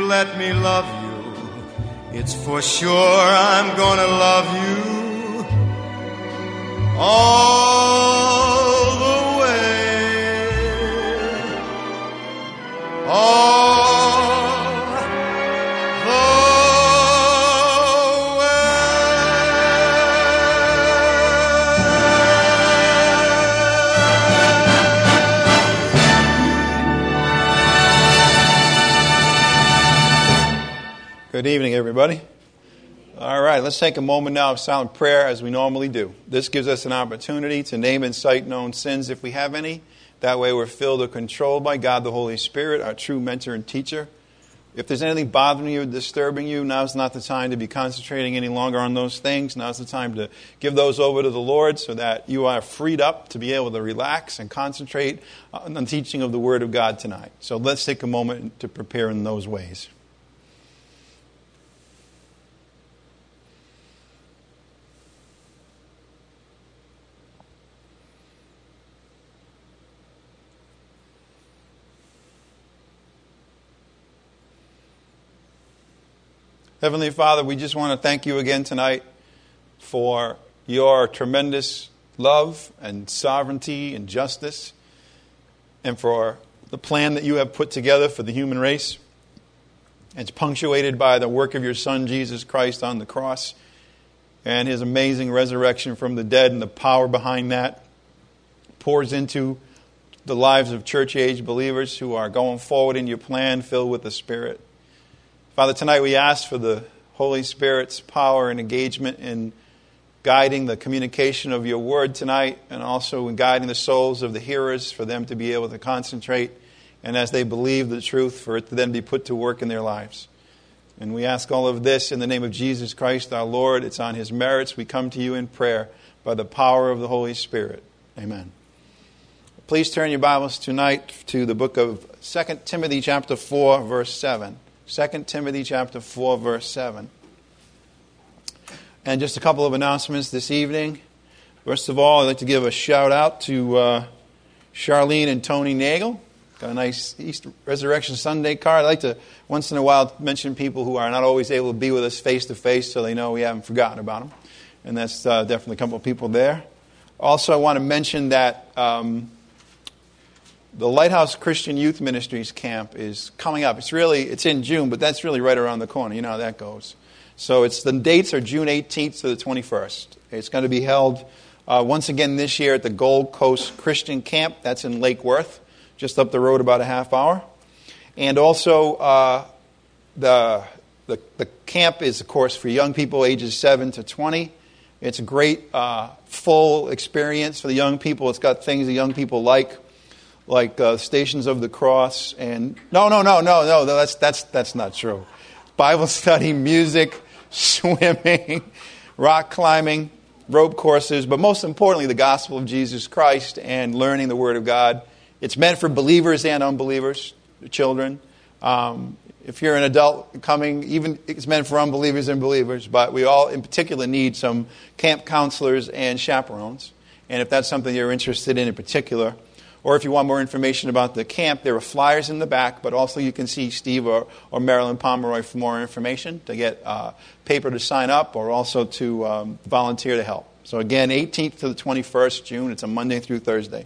let me love you, it's for sure I'm gonna love you all the way. All the Good evening, everybody. All right, let's take a moment now of silent prayer as we normally do. This gives us an opportunity to name and cite known sins if we have any. That way we're filled or controlled by God the Holy Spirit, our true mentor and teacher. If there's anything bothering you, disturbing you, now's not the time to be concentrating any longer on those things. Now's the time to give those over to the Lord so that you are freed up to be able to relax and concentrate on the teaching of the Word of God tonight. So let's take a moment to prepare in those ways. Heavenly Father, we just want to thank you again tonight for your tremendous love and sovereignty and justice, and for the plan that you have put together for the human race. It's punctuated by the work of your Son, Jesus Christ, on the cross, and his amazing resurrection from the dead, and the power behind that pours into the lives of church-age believers who are going forward in your plan filled with the Spirit. Father, tonight we ask for the Holy Spirit's power and engagement in guiding the communication of your word tonight, and also in guiding the souls of the hearers for them to be able to concentrate, and as they believe the truth, for it to then be put to work in their lives. And we ask all of this in the name of Jesus Christ our Lord. It's on his merits we come to you in prayer by the power of the Holy Spirit. Amen. Please turn your Bibles tonight to the book of 2 Timothy chapter 4, verse 7. 2 Timothy chapter 4, verse 7. And just a couple of announcements this evening. First of all, I'd like to give a shout out to Charlene and Tony Nagel. Got a nice Easter Resurrection Sunday card. I'd like to once in a while mention people who are not always able to be with us face to face, so they know we haven't forgotten about them. And that's definitely a couple of people there. Also, I want to mention that the Lighthouse Christian Youth Ministries camp is coming up. It's in June, but that's really right around the corner. You know how that goes. So the dates are June 18th to the 21st. It's going to be held once again this year at the Gold Coast Christian Camp. That's in Lake Worth, just up the road about a half hour. And also the camp is, of course, for young people ages 7 to 20. It's a great full experience for the young people. It's got things the young people like Stations of the Cross, and no, that's not true. Bible study, music, swimming, rock climbing, rope courses, but most importantly, the gospel of Jesus Christ and learning the Word of God. It's meant for believers and unbelievers, children. If you're an adult coming, even it's meant for unbelievers and believers, but we all in particular need some camp counselors and chaperones. And if that's something you're interested in particular, or if you want more information about the camp, there are flyers in the back, but also you can see Steve or Marilyn Pomeroy for more information, to get paper to sign up, or also to volunteer to help. So again, 18th to the 21st June. It's a Monday through Thursday.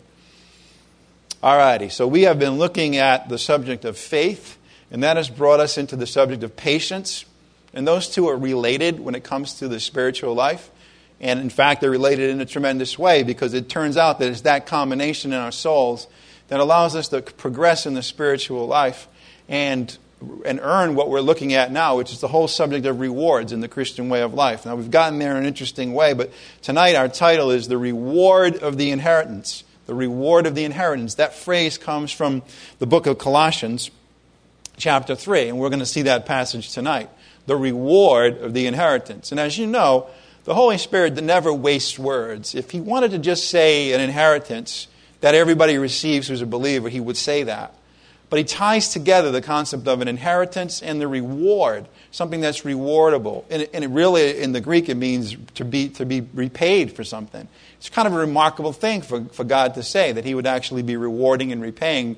All righty, so we have been looking at the subject of faith, and that has brought us into the subject of patience. And those two are related when it comes to the spiritual life. And in fact, they're related in a tremendous way, because it turns out that it's that combination in our souls that allows us to progress in the spiritual life and earn what we're looking at now, which is the whole subject of rewards in the Christian way of life. Now, we've gotten there in an interesting way, but tonight our title is The Reward of the Inheritance. The reward of the inheritance. That phrase comes from the book of Colossians, chapter 3, and we're going to see that passage tonight. The reward of the inheritance. And as you know, the Holy Spirit never wastes words. If he wanted to just say an inheritance that everybody receives who's a believer, he would say that. But he ties together the concept of an inheritance and the reward, something that's rewardable. And it really, in the Greek, it means to be repaid for something. It's kind of a remarkable thing for God to say, that he would actually be rewarding and repaying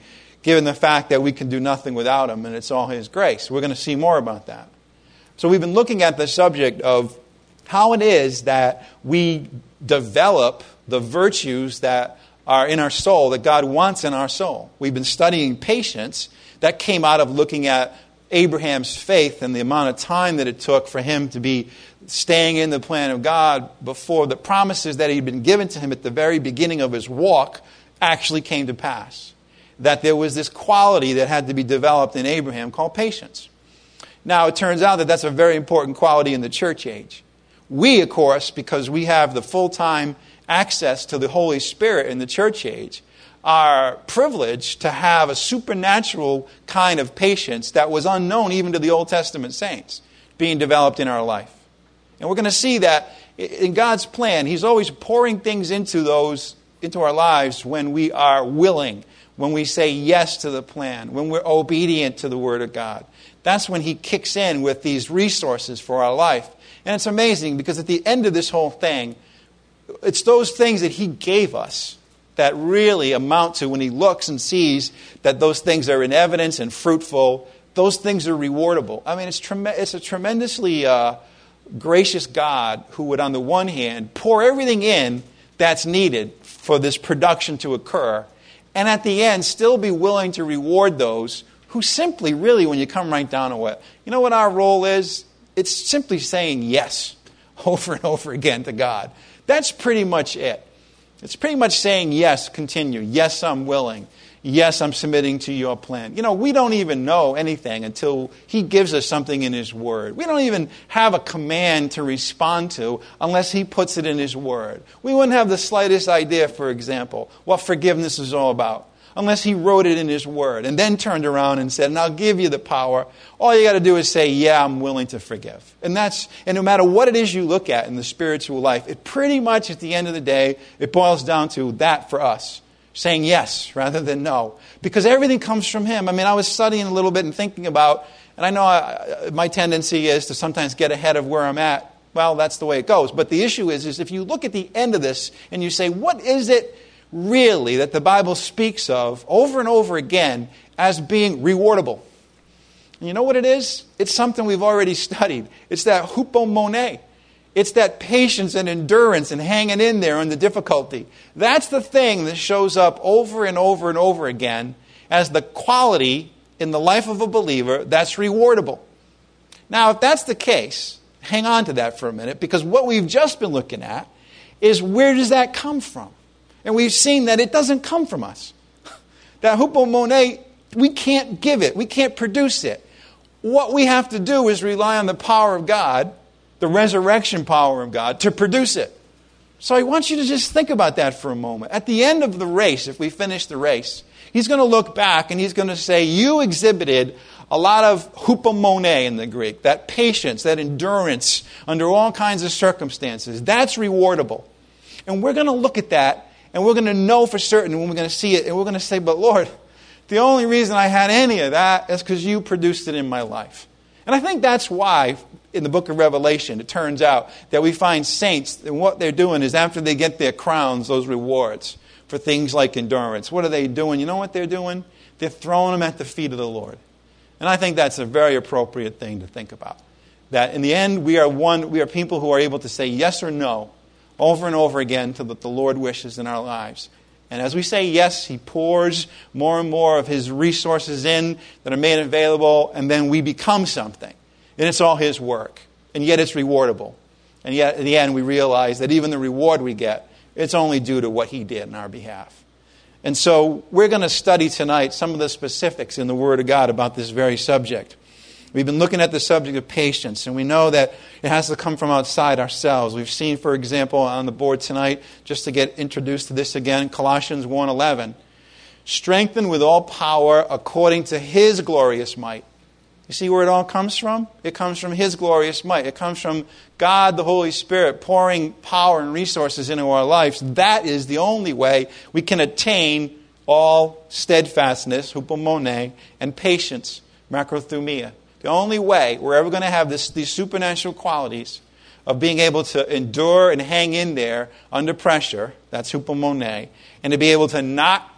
given the fact that we can do nothing without him, and it's all his grace. We're going to see more about that. So we've been looking at the subject of how it is that we develop the virtues that are in our soul, that God wants in our soul. We've been studying patience. That came out of looking at Abraham's faith and the amount of time that it took for him to be staying in the plan of God before the promises that had been given to him at the very beginning of his walk actually came to pass. That there was this quality that had to be developed in Abraham called patience. Now, it turns out that that's a very important quality in the church age. We, of course, because we have the full-time access to the Holy Spirit in the church age, are privileged to have a supernatural kind of patience that was unknown even to the Old Testament saints being developed in our life. And we're going to see that in God's plan, He's always pouring things into our lives when we are willing, when we say yes to the plan, when we're obedient to the Word of God. That's when He kicks in with these resources for our life. And it's amazing because at the end of this whole thing, it's those things that He gave us that really amount to, when He looks and sees that those things are in evidence and fruitful, those things are rewardable. I mean, it's a tremendously gracious God who would, on the one hand, pour everything in that's needed for this production to occur, and at the end, still be willing to reward those who simply, really, when you come right down to it, you know what our role is? It's simply saying yes over and over again to God. That's pretty much it. It's pretty much saying yes, continue. Yes, I'm willing. Yes, I'm submitting to your plan. You know, we don't even know anything until He gives us something in His Word. We don't even have a command to respond to unless He puts it in His Word. We wouldn't have the slightest idea, for example, what forgiveness is all about unless He wrote it in His Word and then turned around and said, and I'll give you the power. All you got to do is say, yeah, I'm willing to forgive. And no matter what it is you look at in the spiritual life, it pretty much at the end of the day, it boils down to that for us. Saying yes rather than no. Because everything comes from Him. I mean, I was studying a little bit and thinking about, and I know my tendency is to sometimes get ahead of where I'm at. Well, that's the way it goes. But the issue is if you look at the end of this and you say, what is it really that the Bible speaks of over and over again as being rewardable? And you know what it is? It's something we've already studied. It's that hupomone. It's that patience and endurance and hanging in there in the difficulty. That's the thing that shows up over and over and over again as the quality in the life of a believer that's rewardable. Now, if that's the case, hang on to that for a minute, because what we've just been looking at is where does that come from? And we've seen that it doesn't come from us. That hupomone, we can't give it. We can't produce it. What we have to do is rely on the power of God, the resurrection power of God, to produce it. So I want you to just think about that for a moment. At the end of the race, if we finish the race, He's going to look back and He's going to say, you exhibited a lot of hupomone in the Greek, that patience, that endurance under all kinds of circumstances. That's rewardable. And we're going to look at that and we're going to know for certain when we're going to see it, and we're going to say, but Lord, the only reason I had any of that is because you produced it in my life. And I think that's why in the book of Revelation, it turns out that we find saints, and what they're doing is after they get their crowns, those rewards for things like endurance, what are they doing? You know what they're doing? They're throwing them at the feet of the Lord. And I think that's a very appropriate thing to think about. That in the end, we are people who are able to say yes or no over and over again to what the Lord wishes in our lives. And as we say yes, He pours more and more of His resources in that are made available, and then we become something. And it's all His work. And yet it's rewardable. And yet at the end we realize that even the reward we get, it's only due to what He did on our behalf. And so we're going to study tonight some of the specifics in the Word of God about this very subject. We've been looking at the subject of patience, and we know that it has to come from outside ourselves. We've seen, for example, on the board tonight, just to get introduced to this again, Colossians 1:11. Strengthened with all power according to His glorious might. You see where it all comes from? It comes from His glorious might. It comes from God, the Holy Spirit, pouring power and resources into our lives. That is the only way we can attain all steadfastness, hupomone, and patience, macrothumia. The only way we're ever going to have these supernatural qualities of being able to endure and hang in there under pressure, that's hupomone, and to be able to not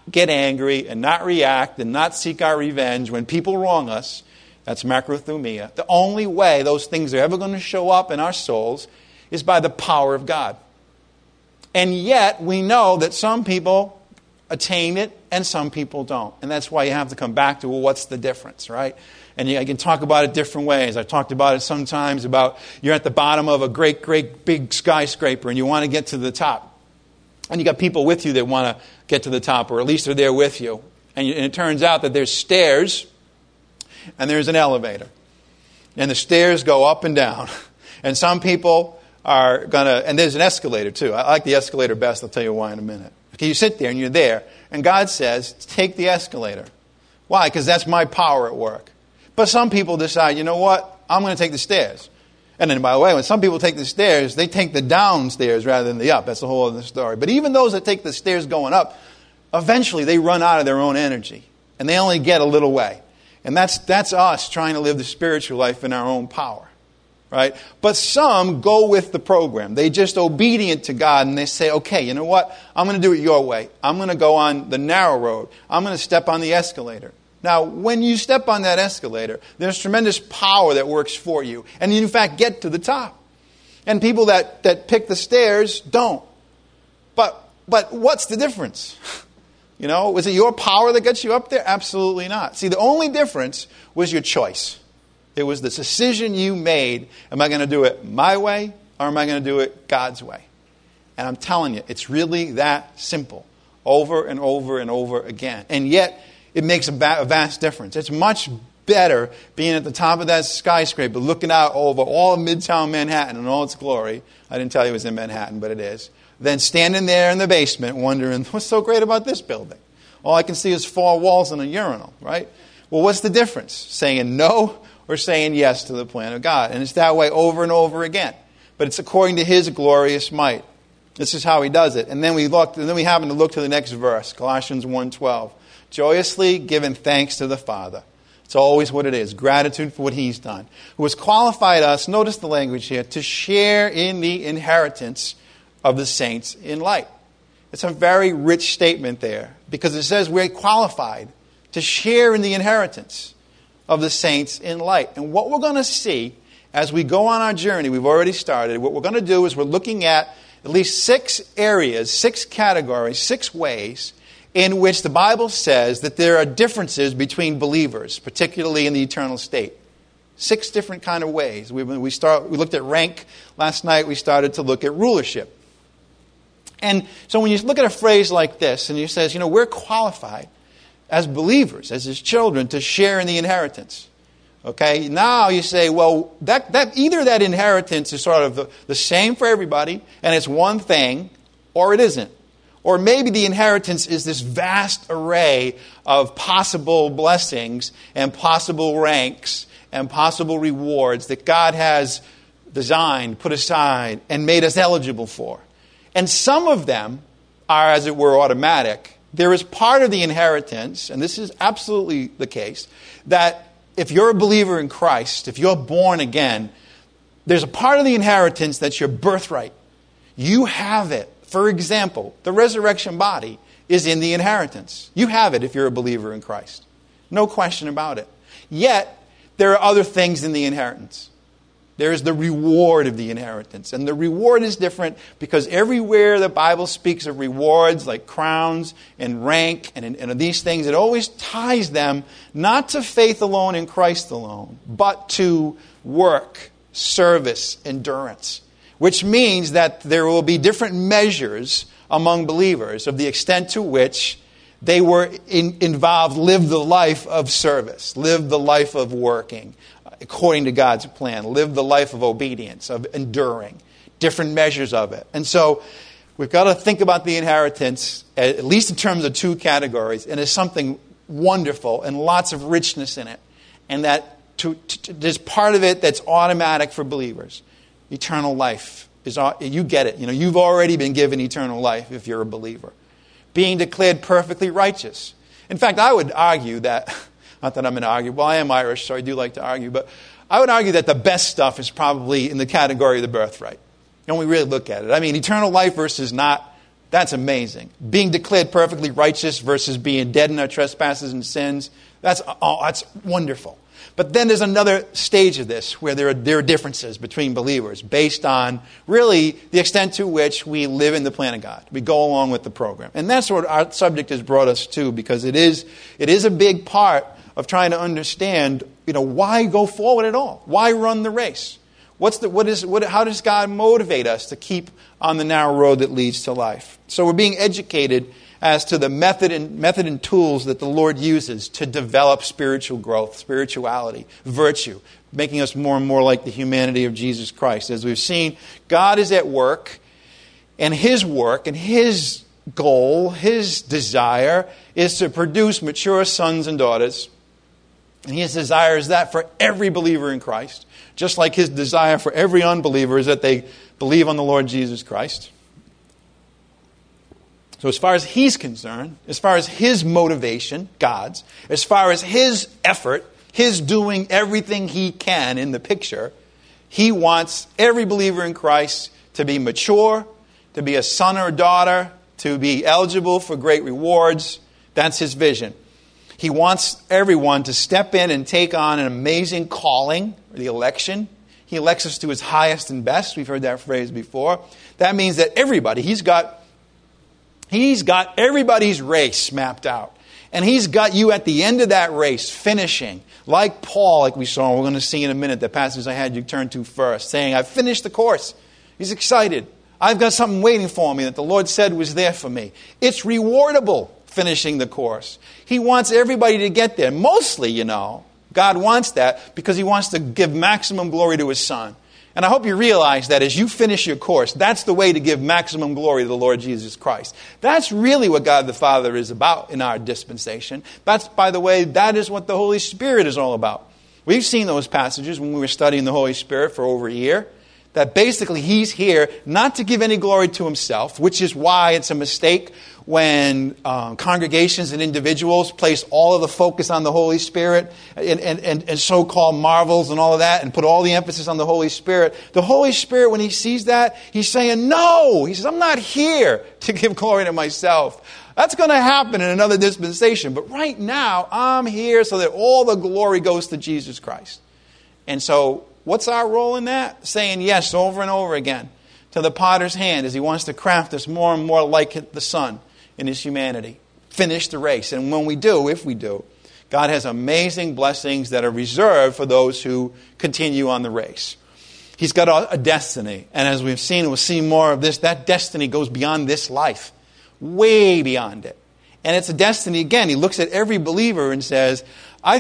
get angry and not react and not seek our revenge when people wrong us, that's macrothumia. The only way those things are ever going to show up in our souls is by the power of God. And yet, we know that some people attain it and some people don't. And that's why you have to come back to, well, what's the difference, right? And I can talk about it different ways. I've talked about it sometimes about you're at the bottom of a great, great big skyscraper and you want to get to the top. And you got people with you that want to get to the top, or at least they're there with you. And it turns out that there's stairs and there's an elevator. And the stairs go up and down. And some people are going to, and there's an escalator too. I like the escalator best. I'll tell you why in a minute. Okay, you sit there and you're there, and God says, take the escalator. Why? Because that's my power at work. But some people decide, you know what? I'm going to take the stairs. And then, by the way, when some people take the stairs, they take the downstairs rather than the up. That's a whole other story. But even those that take the stairs going up, eventually they run out of their own energy. And they only get a little way. And that's us trying to live the spiritual life in our own power. Right? But some go with the program. They're just obedient to God and they say, okay, you know what? I'm going to do it your way. I'm going to go on the narrow road. I'm going to step on the escalator. Now, when you step on that escalator, there's tremendous power that works for you. And you, in fact, get to the top. And people that pick the stairs don't. But what's the difference? You know, was it your power that gets you up there? Absolutely not. See, the only difference was your choice. It was the decision you made. Am I going to do it my way or am I going to do it God's way? And I'm telling you, it's really that simple. Over and over and over again. And yet, it makes a vast difference. It's much better being at the top of that skyscraper, looking out over all of Midtown Manhattan in all its glory. I didn't tell you it was in Manhattan, but it is. Than standing there in the basement wondering, what's so great about this building? All I can see is 4 walls and a urinal, right? Well, what's the difference? Saying no or saying yes to the plan of God. And it's that way over and over again. But it's according to His glorious might. This is how He does it. And then we happen to look to the next verse, Colossians 1:12. Joyously giving thanks to the Father. It's always what it is. Gratitude for what He's done. Who has qualified us, notice the language here, to share in the inheritance of the saints in light. It's a very rich statement there. Because it says we're qualified to share in the inheritance of the saints in light. And what we're going to see as we go on our journey, we've already started, what we're going to do is we're looking at least 6 areas, 6 categories, 6 ways in which the Bible says that there are differences between believers, particularly in the eternal state. 6 different kind of ways. We looked at rank last night. We started to look at rulership. And so when you look at a phrase like this, and it says, you know, we're qualified as believers, as His children, to share in the inheritance. Okay, now you say, well, that either that inheritance is sort of the same for everybody, and it's one thing, or it isn't. Or maybe the inheritance is this vast array of possible blessings and possible ranks and possible rewards that God has designed, put aside, and made us eligible for. And some of them are, as it were, automatic. There is part of the inheritance, and this is absolutely the case, that if you're a believer in Christ, if you're born again, there's a part of the inheritance that's your birthright. You have it. For example, the resurrection body is in the inheritance. You have it if you're a believer in Christ. No question about it. Yet, there are other things in the inheritance. There is the reward of the inheritance. And the reward is different because everywhere the Bible speaks of rewards like crowns and rank and these things, it always ties them not to faith alone in Christ alone, but to work, service, endurance. Which means that there will be different measures among believers of the extent to which they were involved, lived the life of service, lived the life of working according to God's plan, lived the life of obedience, of enduring, different measures of it. And so we've got to think about the inheritance, at least in terms of 2 categories, and as something wonderful and lots of richness in it. And that there's part of it that's automatic for believers. Eternal life. You get it. You know, you've already been given eternal life if you're a believer. Being declared perfectly righteous. In fact, I would argue that, not that I'm going to argue, well, I am Irish, so I do like to argue, but I would argue that the best stuff is probably in the category of the birthright. When we really look at it. I mean, eternal life versus not That's amazing. Being declared perfectly righteous versus being dead in our trespasses and sins. That's wonderful. But then there's another stage of this where there are differences between believers based on really the extent to which we live in the plan of God. We go along with the program. And that's what our subject has brought us to, because it is a big part of trying to understand, why go forward at all? Why run the race? How does God motivate us to keep on the narrow road that leads to life? So we're being educated as to the method and tools that the Lord uses to develop spiritual growth, spirituality, virtue, making us more and more like the humanity of Jesus Christ. As we've seen, God is at work, and His goal, His desire, is to produce mature sons and daughters. And His desire is that for every believer in Christ, just like His desire for every unbeliever is that they believe on the Lord Jesus Christ. So as far as He's concerned, as far as His motivation, God's, as far as His effort, His doing everything He can in the picture, He wants every believer in Christ to be mature, to be a son or daughter, to be eligible for great rewards. That's His vision. He wants everyone to step in and take on an amazing calling, the election. He elects us to His highest and best. We've heard that phrase before. That means that everybody, He's got everybody's race mapped out. And He's got you at the end of that race, finishing. Like Paul, like we saw, we're going to see in a minute, the passage I had you turn to first, saying, I've finished the course. He's excited. I've got something waiting for me that the Lord said was there for me. It's rewardable, finishing the course. He wants everybody to get there. Mostly, God wants that because He wants to give maximum glory to His Son. And I hope you realize that as you finish your course, that's the way to give maximum glory to the Lord Jesus Christ. That's really what God the Father is about in our dispensation. By the way, that is what the Holy Spirit is all about. We've seen those passages when we were studying the Holy Spirit for over a year. That basically He's here not to give any glory to Himself, which is why it's a mistake when congregations and individuals place all of the focus on the Holy Spirit and so-called marvels and all of that and put all the emphasis on the Holy Spirit. The Holy Spirit, when He sees that, He's saying, no! He says, I'm not here to give glory to myself. That's going to happen in another dispensation. But right now, I'm here so that all the glory goes to Jesus Christ. And so, what's our role in that? Saying yes over and over again to the potter's hand as He wants to craft us more and more like the Son in His humanity. Finish the race. And when we do, if we do, God has amazing blessings that are reserved for those who continue on the race. He's got a destiny. And as we've seen, we'll see more of this. That destiny goes beyond this life. Way beyond it. And it's a destiny, again, He looks at every believer and says, I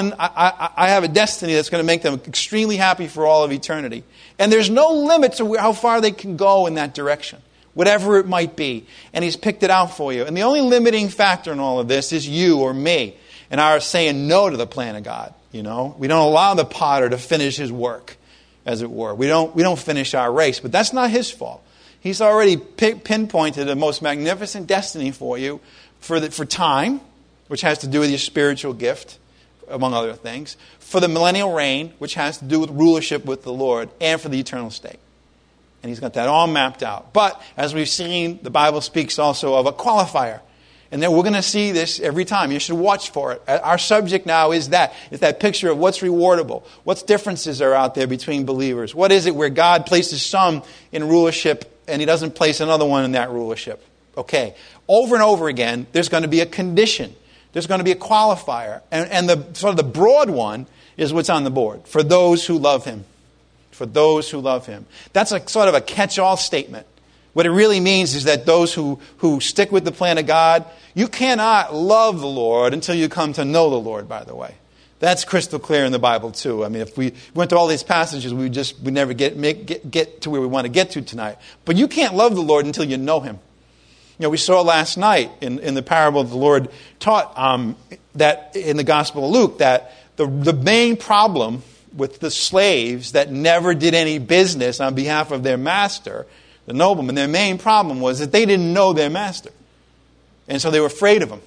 have a destiny that's going to make them extremely happy for all of eternity. And there's no limit to how far they can go in that direction, whatever it might be. And He's picked it out for you. And the only limiting factor in all of this is you or me and our saying no to the plan of God. We don't allow the potter to finish his work, as it were. We don't finish our race, but that's not His fault. He's already pinpointed the most magnificent destiny for you for time, which has to do with your spiritual gift, among other things, for the millennial reign, which has to do with rulership with the Lord, and for the eternal state. And He's got that all mapped out. But, as we've seen, the Bible speaks also of a qualifier. And then we're going to see this every time. You should watch for it. Our subject now is that picture of what's rewardable. What differences are out there between believers? What is it where God places some in rulership and He doesn't place another one in that rulership? Okay. Over and over again, there's going to be a condition. There's going to be a qualifier. And the sort of the broad one is what's on the board. For those who love Him. For those who love Him. That's a sort of a catch-all statement. What it really means is that those who stick with the plan of God, you cannot love the Lord until you come to know the Lord, by the way. That's crystal clear in the Bible, too. I mean, if we went through all these passages, we'd never get to where we want to get to tonight. But you can't love the Lord until you know Him. We saw last night in the parable the Lord taught that in the Gospel of Luke that the main problem with the slaves that never did any business on behalf of their master, the nobleman, their main problem was that they didn't know their master. And so they were afraid of him.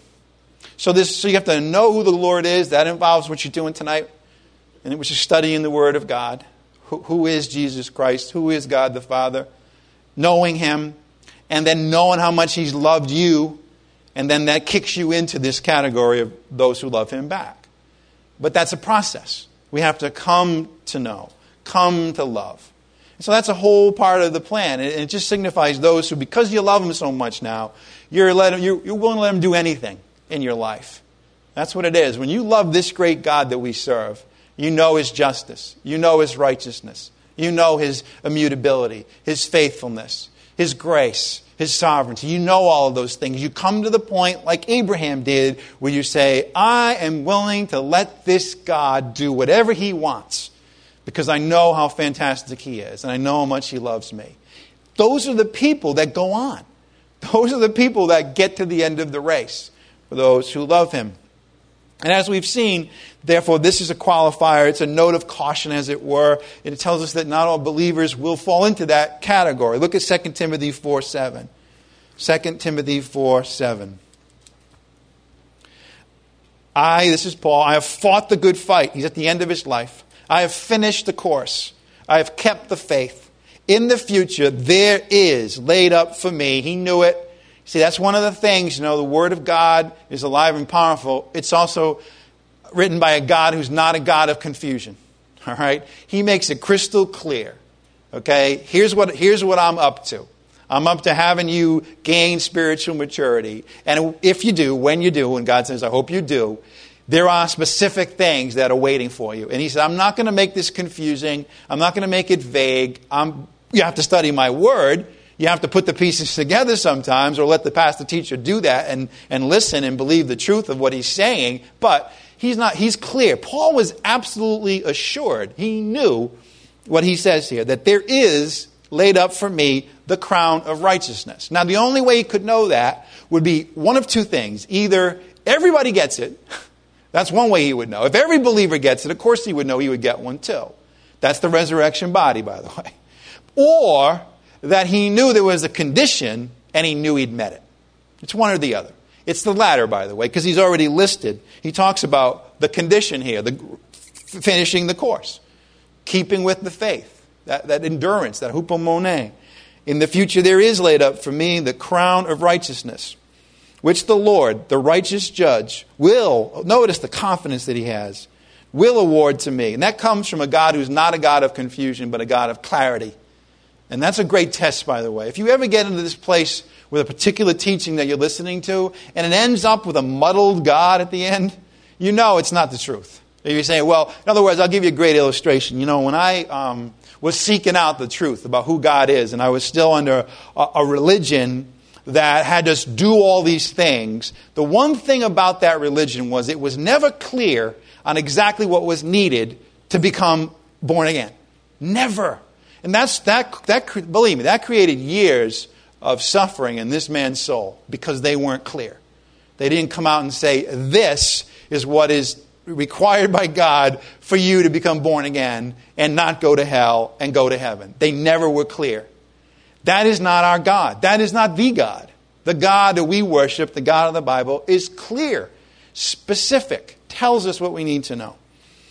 So you have to know who the Lord is. That involves what you're doing tonight, and which is studying the Word of God. Who is Jesus Christ? Who is God the Father? Knowing Him. and then knowing how much He's loved you, and then that kicks you into this category of those who love Him back. But that's a process. We have to come to know, come to love. So that's a whole part of the plan. And it just signifies those who, because you love Him so much now, you're willing to let Him do anything in your life. That's what it is. When you love this great God that we serve, you know His justice. You know His righteousness. You know His immutability, His faithfulness, His grace, His sovereignty. You know all of those things. You come to the point, like Abraham did, where you say, I am willing to let this God do whatever He wants, because I know how fantastic He is, and I know how much He loves me. Those are the people that go on. Those are the people that get to the end of the race, for those who love Him. And as we've seen, therefore, this is a qualifier. It's a note of caution, as it were. It tells us that not all believers will fall into that category. Look at 2 Timothy 4:7. 2 Timothy 4:7. This is Paul, I have fought the good fight. He's at the end of his life. I have finished the course. I have kept the faith. In the future, there is laid up for me. He knew it. See, that's one of the things, the Word of God is alive and powerful. It's also written by a God who's not a God of confusion. All right? He makes it crystal clear. Okay? Here's what I'm up to. I'm up to having you gain spiritual maturity. And if you do, when you do, and God says, I hope you do, there are specific things that are waiting for you. And He said, I'm not going to make this confusing. I'm not going to make it vague. You have to study my Word. You have to put the pieces together sometimes, or let the pastor teacher do that and listen and believe the truth of what he's saying. But he's clear. Paul was absolutely assured. He knew what he says here, that there is laid up for me the crown of righteousness. Now, the only way he could know that would be one of two things. Either everybody gets it. That's one way he would know. If every believer gets it, of course he would know he would get one too. That's the resurrection body, by the way. Or that he knew there was a condition and he knew he'd met it. It's one or the other. It's the latter, by the way, because he's already listed. He talks about the condition here, finishing the course, keeping with the faith, that endurance, that hupomone. In the future there is laid up for me the crown of righteousness, which the Lord, the righteous judge, will, notice the confidence that He has, will award to me. And that comes from a God who's not a God of confusion, but a God of clarity. And that's a great test, by the way. If you ever get into this place with a particular teaching that you're listening to, and it ends up with a muddled God at the end, you know it's not the truth. If you're saying, well, in other words, I'll give you a great illustration. When I was seeking out the truth about who God is, and I was still under a religion that had us do all these things, the one thing about that religion was it was never clear on exactly what was needed to become born again. Never. And believe me, that created years of suffering in this man's soul because they weren't clear. They didn't come out and say, this is what is required by God for you to become born again and not go to hell and go to heaven. They never were clear. That is not our God. That is not the God. The God that we worship, the God of the Bible, is clear, specific, tells us what we need to know.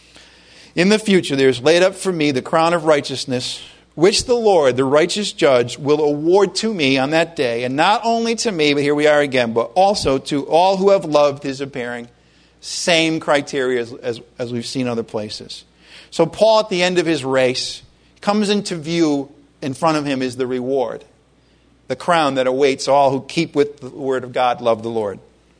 In the future, there is laid up for me the crown of righteousness, which the Lord, the righteous judge, will award to me on that day. And not only to me, but here we are again, but also to all who have loved His appearing. Same criteria as we've seen other places. So Paul, at the end of his race, comes into view. In front of him is the reward, the crown that awaits all who keep with the Word of God, love the Lord.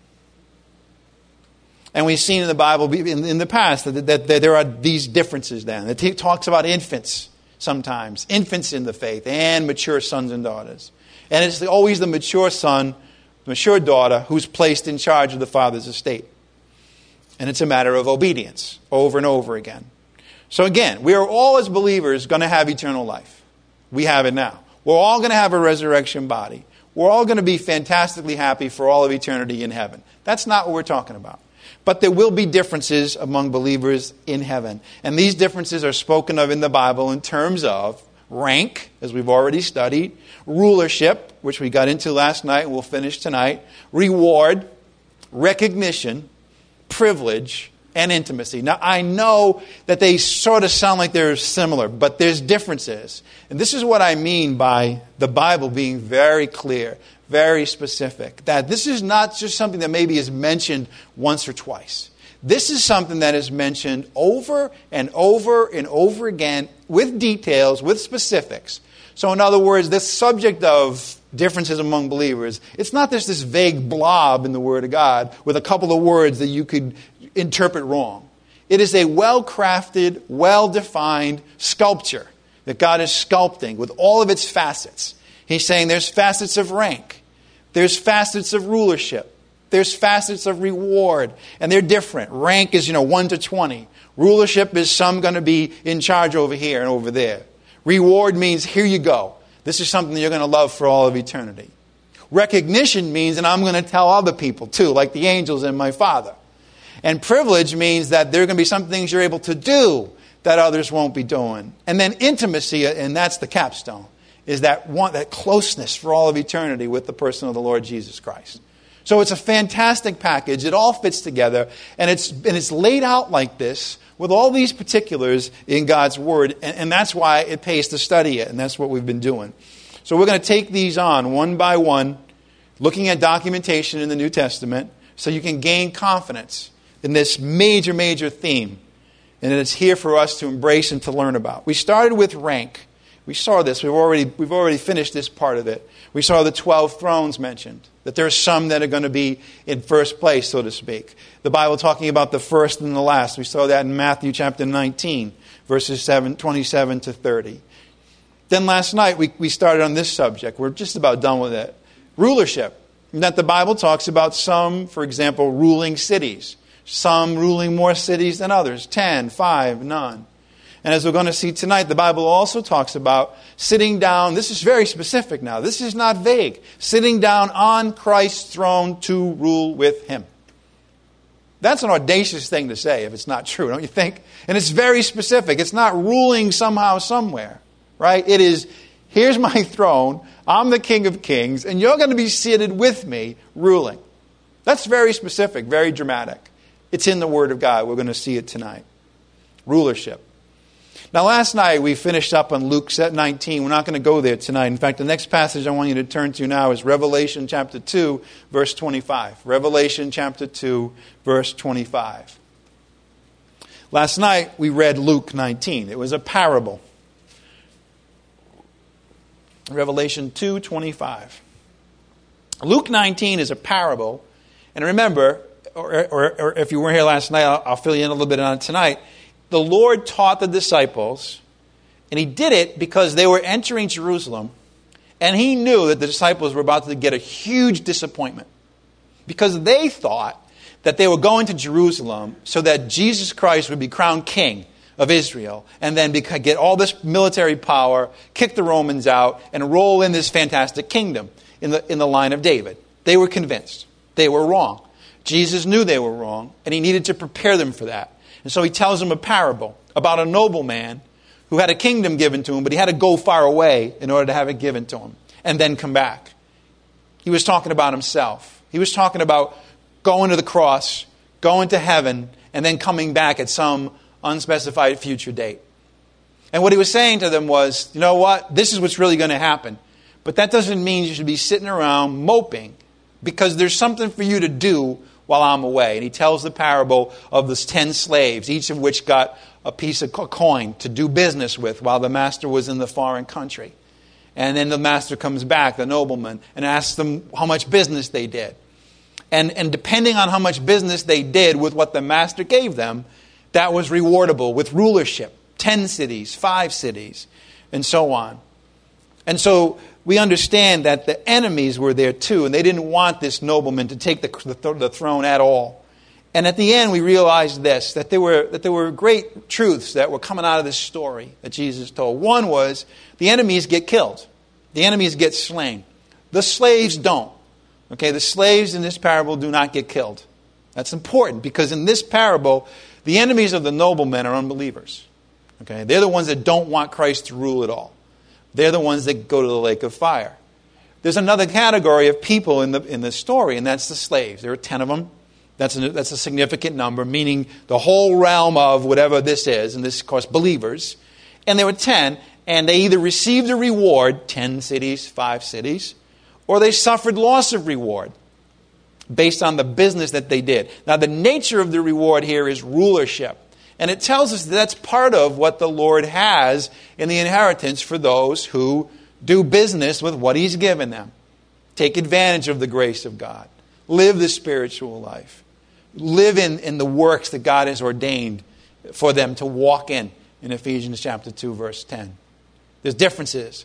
And we've seen in the Bible in the past that there are these differences then. It talks about infants sometimes, infants in the faith, and mature sons and daughters. And it's always the mature son, the mature daughter, who's placed in charge of the father's estate. And it's a matter of obedience over and over again. So again, we are all as believers going to have eternal life. We have it now. We're all going to have a resurrection body. We're all going to be fantastically happy for all of eternity in heaven. That's not what we're talking about. But there will be differences among believers in heaven. And these differences are spoken of in the Bible in terms of rank, as we've already studied, rulership, which we got into last night and we'll finish tonight, reward, recognition, privilege, and intimacy. Now, I know that they sort of sound like they're similar, but there's differences. And this is what I mean by the Bible being very clear, very specific. That this is not just something that maybe is mentioned once or twice. This is something that is mentioned over and over and over again with details, with specifics. So in other words, this subject of differences among believers, it's not just this vague blob in the Word of God with a couple of words that you could interpret wrong. It is a well-crafted, well-defined sculpture that God is sculpting with all of its facets. He's saying there's facets of rank. There's facets of rulership. There's facets of reward. And they're different. Rank is, 1 to 20. Rulership is some going to be in charge over here and over there. Reward means, here you go. This is something you're going to love for all of eternity. Recognition means, and I'm going to tell other people too, like the angels and my Father. And privilege means that there are going to be some things you're able to do that others won't be doing. And then intimacy, and that's the capstone, is that closeness for all of eternity with the person of the Lord Jesus Christ. So it's a fantastic package. It all fits together, and it's laid out like this with all these particulars in God's Word, and that's why it pays to study it, and that's what we've been doing. So we're going to take these on one by one, looking at documentation in the New Testament, so you can gain confidence in this major, major theme, and it's here for us to embrace and to learn about. We started with rank. We saw this. We've already finished this part of it. We saw the 12 thrones mentioned, that there are some that are going to be in first place, so to speak. The Bible talking about the first and the last. We saw that in Matthew chapter 19, verses 27 to 30. Then last night we started on this subject. We're just about done with it. Rulership. And that the Bible talks about some, for example, ruling cities. Some ruling more cities than others. 10, 5, none. And as we're going to see tonight, the Bible also talks about sitting down. This is very specific now. This is not vague. Sitting down on Christ's throne to rule with Him. That's an audacious thing to say if it's not true, don't you think? And it's very specific. It's not ruling somehow, somewhere. Right? It is, here's my throne. I'm the King of Kings. And you're going to be seated with me ruling. That's very specific, very dramatic. It's in the Word of God. We're going to see it tonight. Rulership. Now, last night we finished up on Luke 19. We're not going to go there tonight. In fact, the next passage I want you to turn to now is Revelation chapter 2, verse 25. Revelation chapter 2, verse 25. Last night we read Luke 19. It was a parable. Revelation 2:25. Luke 19 is a parable. And remember, or if you weren't here last night, I'll fill you in a little bit on it tonight. The Lord taught the disciples, and He did it because they were entering Jerusalem, and He knew that the disciples were about to get a huge disappointment because they thought that they were going to Jerusalem so that Jesus Christ would be crowned king of Israel and then get all this military power, kick the Romans out, and roll in this fantastic kingdom in the line of David. They were convinced. They were wrong. Jesus knew they were wrong, and He needed to prepare them for that. And so He tells them a parable about a nobleman who had a kingdom given to him, but he had to go far away in order to have it given to him and then come back. He was talking about himself. He was talking about going to the cross, going to heaven, and then coming back at some unspecified future date. And what He was saying to them was, you know what? This is what's really going to happen. But that doesn't mean you should be sitting around moping, because there's something for you to do while I'm away. And He tells the parable of the 10 slaves, each of which got a piece of coin to do business with while the master was in the foreign country. And then the master comes back, the nobleman, and asks them how much business they did. And depending on how much business they did with what the master gave them, that was rewardable with rulership. 10 cities, 5 cities, and so on. And so we understand that the enemies were there too, and they didn't want this nobleman to take the throne at all. And at the end, we realized this, that there were great truths that were coming out of this story that Jesus told. One was, the enemies get killed. The enemies get slain. The slaves don't. Okay, the slaves in this parable do not get killed. That's important, because in this parable, the enemies of the noblemen are unbelievers. Okay, they're the ones that don't want Christ to rule at all. They're the ones that go to the lake of fire. There's another category of people in the story, and that's the slaves. There are 10 of them That's a significant number, meaning the whole realm of whatever this is, and this, of course, believers. And there were 10, and they either received a reward, 10 cities, 5 cities, or they suffered loss of reward based on the business that they did. Now, the nature of the reward here is rulership. And it tells us that that's part of what the Lord has in the inheritance for those who do business with what He's given them. Take advantage of the grace of God. Live the spiritual life. Live in the works that God has ordained for them to walk in Ephesians chapter 2, verse 10. There's differences.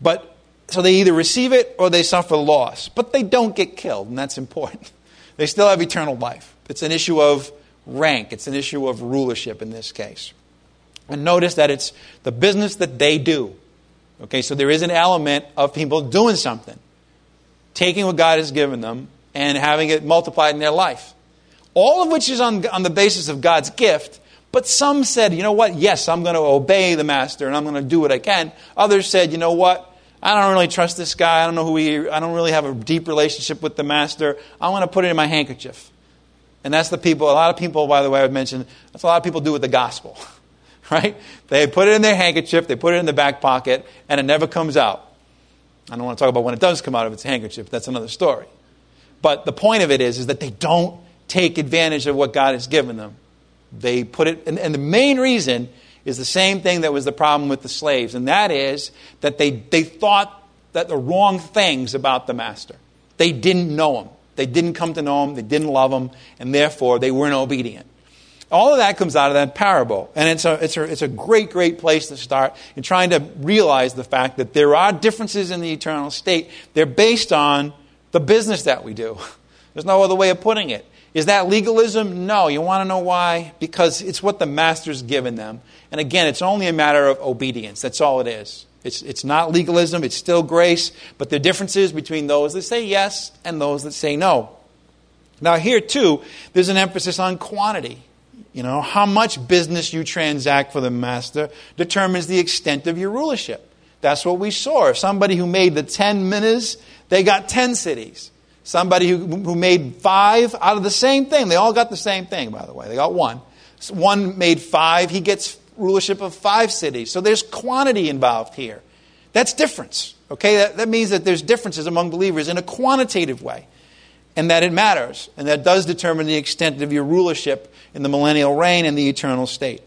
So they either receive it or they suffer loss. But they don't get killed, and that's important. They still have eternal life. It's an issue of rank. It's an issue of rulership in this case. And notice that it's the business that they do. Okay, so there is an element of people doing something. Taking what God has given them and having it multiplied in their life. All of which is on the basis of God's gift. But some said, you know what? Yes, I'm going to obey the master and I'm going to do what I can. Others said, you know what? I don't really trust this guy. I don't know who he is. I don't really have a deep relationship with the master. I want to put it in my handkerchief. And that's a lot of people, by the way, I would mention, that's a lot of people do with the gospel. Right? They put it in their handkerchief, they put it in the back pocket, and it never comes out. I don't want to talk about when it does come out of its handkerchief. That's another story. But the point of it is that they don't take advantage of what God has given them. They put it, and the main reason is the same thing that was the problem with the slaves, and that is that they thought that the wrong things about the master. They didn't know him. They didn't come to know him. They didn't love him, and therefore they weren't obedient. All of that comes out of that parable, and it's a great, great place to start in trying to realize the fact that there are differences in the eternal state. They're based on the business that we do. There's no other way of putting it. Is that legalism? No. You want to know why? Because it's what the master's given them. And again, it's only a matter of obedience. That's all it is. It's not legalism. It's still grace. But the differences between those that say yes and those that say no. Now here too, there's an emphasis on quantity. You know, how much business you transact for the master determines the extent of your rulership. That's what we saw. Somebody who made the 10 minas, they got 10 cities. Somebody who made 5 out of the same thing. They all got the same thing, by the way. They got 1. So one made 5. He gets rulership of 5 cities. So there's quantity involved here. That's difference. Okay, that means that there's differences among believers in a quantitative way. And that it matters. And that does determine the extent of your rulership in the millennial reign and the eternal state.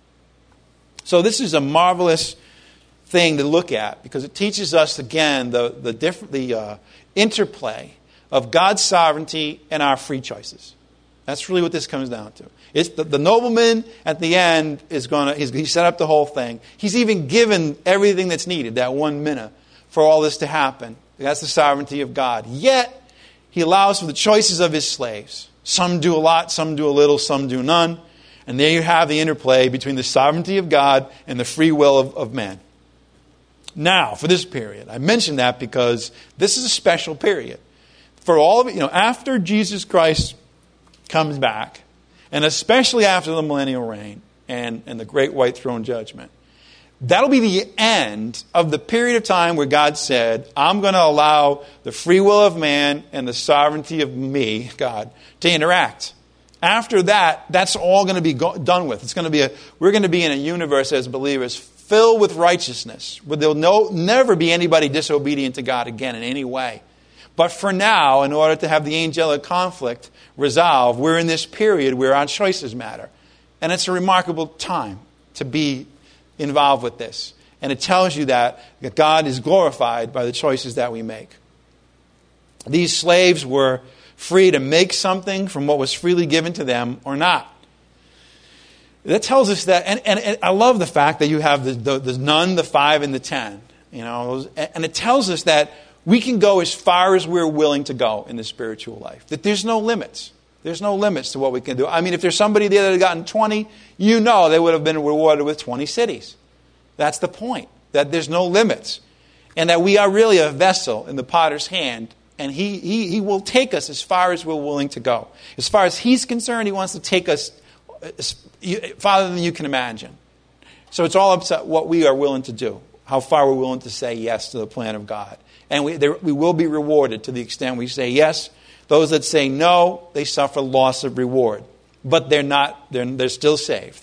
So this is a marvelous thing to look at because it teaches us, again, the interplay of God's sovereignty and our free choices. That's really what this comes down to. It's the nobleman at the end he set up the whole thing. He's even given everything that's needed, that 1 mina, for all this to happen. That's the sovereignty of God. Yet, He allows for the choices of His slaves. Some do a lot, some do a little, some do none. And there you have the interplay between the sovereignty of God and the free will of man. Now, for this period, I mention that because this is a special period. For all of it, after Jesus Christ comes back, and especially after the millennial reign and the great white throne judgment, that'll be the end of the period of time where God said, I'm going to allow the free will of man and the sovereignty of me, God, to interact. After that, that's all going to be done with. We're going to be in a universe as believers filled with righteousness, where there'll never be anybody disobedient to God again in any way. But for now, in order to have the angelic conflict resolved, we're in this period where our choices matter. And it's a remarkable time to be involved with this. And it tells you that God is glorified by the choices that we make. These slaves were free to make something from what was freely given to them or not. That tells us that, and I love the fact that you have the none, the 5, and the 10. And it tells us that we can go as far as we're willing to go in the spiritual life. That there's no limits. There's no limits to what we can do. I mean, if there's somebody there that had gotten 20, they would have been rewarded with 20 cities. That's the point. That there's no limits. And that we are really a vessel in the potter's hand. And he will take us as far as we're willing to go. As far as He's concerned, He wants to take us farther than you can imagine. So it's all up to what we are willing to do. How far we're willing to say yes to the plan of God. And we will be rewarded to the extent we say yes. Those that say no, they suffer loss of reward. But they're still saved.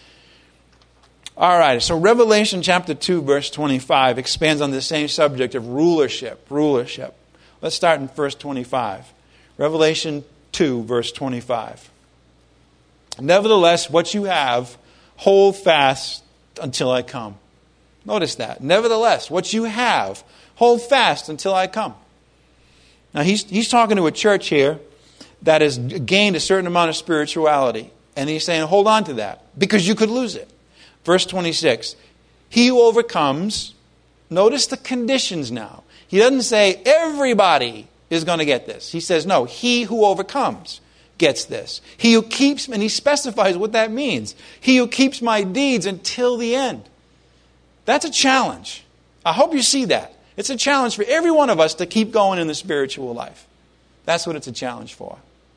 All right, so Revelation chapter 2, verse 25 expands on the same subject of rulership. Let's start in verse 25. Revelation 2, verse 25. Nevertheless, what you have, hold fast until I come. Notice that. Nevertheless, what you have, hold fast until I come. Now, he's talking to a church here that has gained a certain amount of spirituality. And he's saying, hold on to that, because you could lose it. Verse 26, he who overcomes, notice the conditions now. He doesn't say everybody is going to get this. He says, no, he who overcomes gets this. He who keeps, and he specifies what that means. He who keeps my deeds until the end. That's a challenge. I hope you see that. It's a challenge for every one of us to keep going in the spiritual life. That's what it's a challenge for.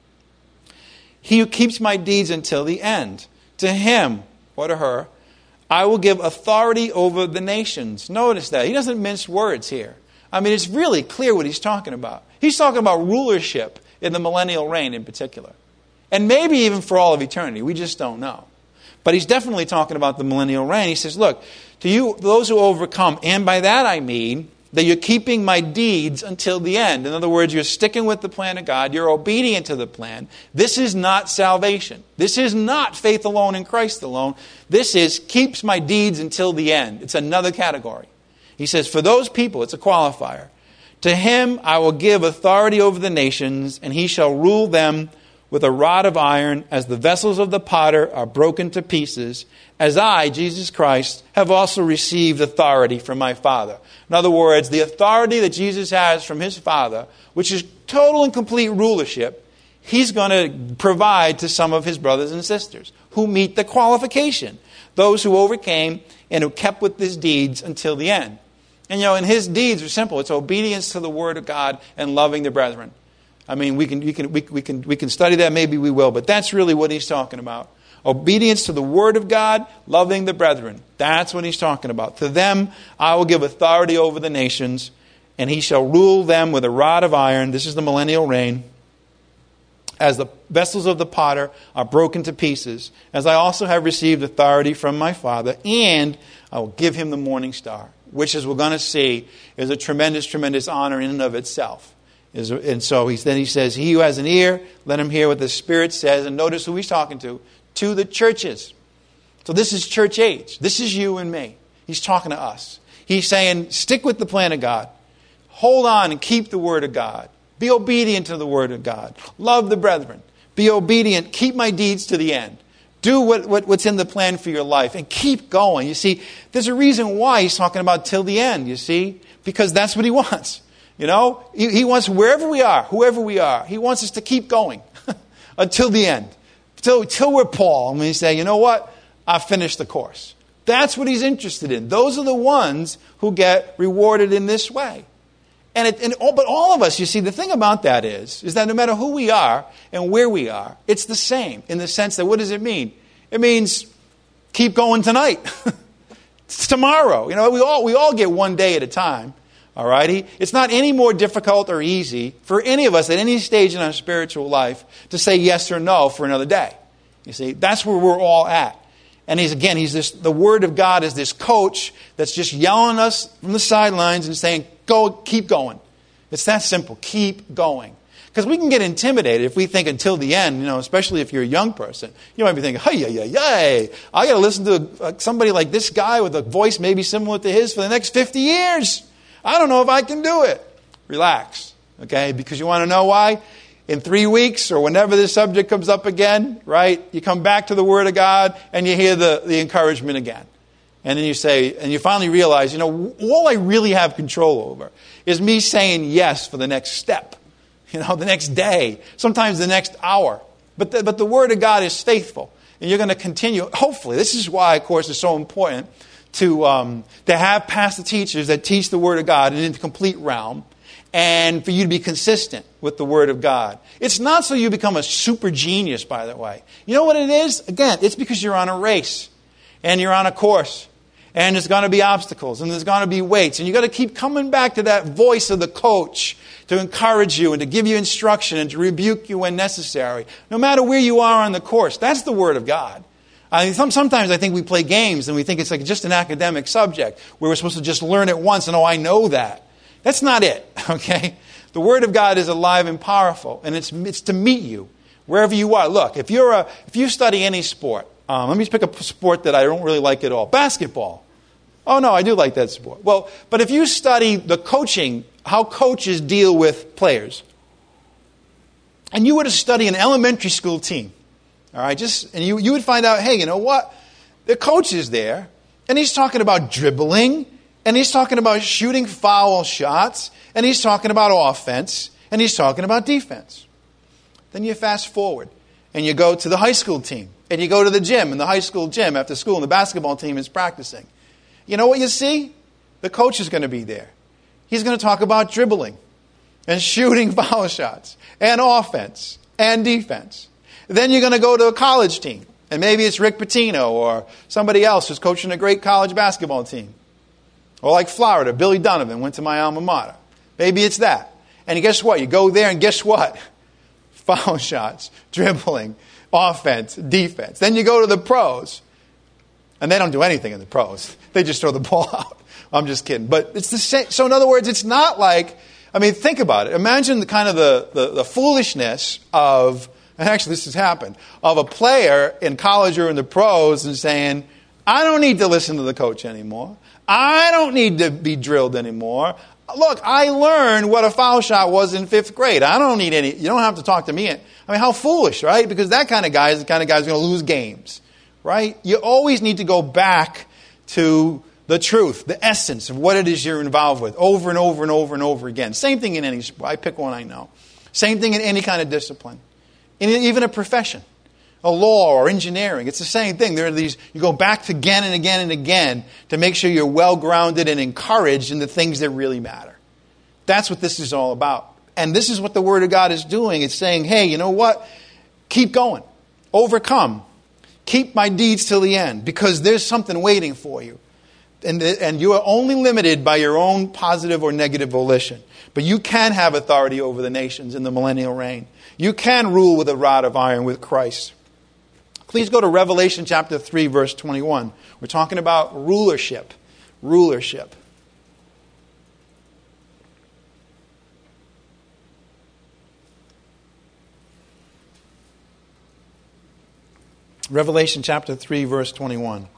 He who keeps my deeds until the end. To him, or to her, I will give authority over the nations. Notice that. He doesn't mince words here. I mean, it's really clear what he's talking about. He's talking about rulership in the millennial reign in particular. And maybe even for all of eternity. We just don't know. But he's definitely talking about the millennial reign. He says, look, to you, those who overcome, and by that I mean that you're keeping my deeds until the end. In other words, you're sticking with the plan of God. You're obedient to the plan. This is not salvation. This is not faith alone in Christ alone. This is keeps my deeds until the end. It's another category. He says, for those people, it's a qualifier. To him I will give authority over the nations, and he shall rule them with a rod of iron, as the vessels of the potter are broken to pieces, as I, Jesus Christ, have also received authority from my Father. In other words, the authority that Jesus has from his Father, which is total and complete rulership, he's going to provide to some of his brothers and sisters who meet the qualification. Those who overcame and who kept with his deeds until the end. And and his deeds are simple. It's obedience to the Word of God and loving the brethren. I mean, we can study that, maybe we will, but that's really what he's talking about. Obedience to the Word of God, loving the brethren. That's what he's talking about. To them I will give authority over the nations, and he shall rule them with a rod of iron. This is the millennial reign. As the vessels of the potter are broken to pieces, as I also have received authority from my Father, and I will give him the morning star, which, as we're going to see, is a tremendous, tremendous honor in and of itself. And so then he says, he who has an ear, let him hear what the Spirit says. And notice who he's talking to the churches. So this is church age. This is you and me. He's talking to us. He's saying, stick with the plan of God. Hold on and keep the Word of God. Be obedient to the Word of God. Love the brethren. Be obedient. Keep my deeds to the end. Do what's in the plan for your life and keep going. You see, there's a reason why he's talking about till the end, you see, because that's what he wants. He wants wherever we are, whoever we are, he wants us to keep going until the end. Till we're Paul. And we say, you know what? I've finished the course. That's what he's interested in. Those are the ones who get rewarded in this way. But all of us, you see, the thing about that is that no matter who we are and where we are, it's the same in the sense that, what does it mean? It means keep going tonight. It's tomorrow. We all get one day at a time. All righty? It's not any more difficult or easy for any of us at any stage in our spiritual life to say yes or no for another day. You see, that's where we're all at. And the Word of God is this coach that's just yelling us from the sidelines and saying, go, keep going. It's that simple. Keep going. Because we can get intimidated if we think until the end, especially if you're a young person. You might be thinking, hey, I got to listen to somebody like this guy with a voice maybe similar to his for the next 50 years. I don't know if I can do it. Relax, okay? Because you want to know why? In 3 weeks or whenever this subject comes up again, right? You come back to the Word of God and you hear the encouragement again. And then you say, and you finally realize, all I really have control over is me saying yes for the next step, the next day, sometimes the next hour. But the Word of God is faithful. And you're going to continue. Hopefully, this is why, of course, it's so important to have pastor teachers that teach the Word of God in the complete realm, and for you to be consistent with the Word of God. It's not so you become a super genius, by the way. You know what it is? Again, it's because you're on a race, and you're on a course. And there's going to be obstacles, and there's going to be weights. And you've got to keep coming back to that voice of the coach to encourage you and to give you instruction and to rebuke you when necessary, no matter where you are on the course. That's the Word of God. I mean, sometimes I think we play games and we think it's like just an academic subject where we're supposed to just learn it once and, oh, I know that. That's not it, okay? The Word of God is alive and powerful, and it's to meet you wherever you are. Look, if you study any sport, let me just pick a sport that I don't really like at all. Basketball. Oh, no, I do like that sport. Well, but if you study the coaching, how coaches deal with players, and you were to study an elementary school team, all right, and you would find out, hey, you know what? The coach is there, and he's talking about dribbling, and he's talking about shooting foul shots, and he's talking about offense, and he's talking about defense. Then you fast forward, and you go to the high school team, and you go to the gym, in the high school gym after school, and the basketball team is practicing. You know what you see? The coach is going to be there. He's going to talk about dribbling and shooting foul shots and offense and defense. Then you're going to go to a college team, and maybe it's Rick Pitino or somebody else who's coaching a great college basketball team. Or like Florida, Billy Donovan went to my alma mater. Maybe it's that. And guess what? You go there, and guess what? Foul shots, dribbling, offense, defense. Then you go to the pros. And they don't do anything in the pros. They just throw the ball out. I'm just kidding. But it's the same. So in other words, it's not like, I mean, think about it. Imagine the kind of the foolishness of, and actually this has happened, of a player in college or in the pros and saying, I don't need to listen to the coach anymore. I don't need to be drilled anymore. Look, I learned what a foul shot was in 5th grade. I don't need any, you don't have to talk to me. I mean, how foolish, right? Because that kind of guy is the kind of guy who's going to lose games. Right? You always need to go back to the truth, the essence of what it is you're involved with over and over and over and over again. Same thing in any sport. I pick one I know. Same thing in any kind of discipline. Even a profession, a law or engineering. It's the same thing. There are these, you go back again and again and again to make sure you're well-grounded and encouraged in the things that really matter. That's what this is all about. And this is what the Word of God is doing. It's saying, hey, you know what? Keep going. Overcome. Keep my deeds till the end, because there's something waiting for you. And you are only limited by your own positive or negative volition. But you can have authority over the nations in the millennial reign. You can rule with a rod of iron with Christ. Please go to Revelation chapter 3, verse 21. We're talking about rulership. Rulership. Revelation chapter 3, verse 21.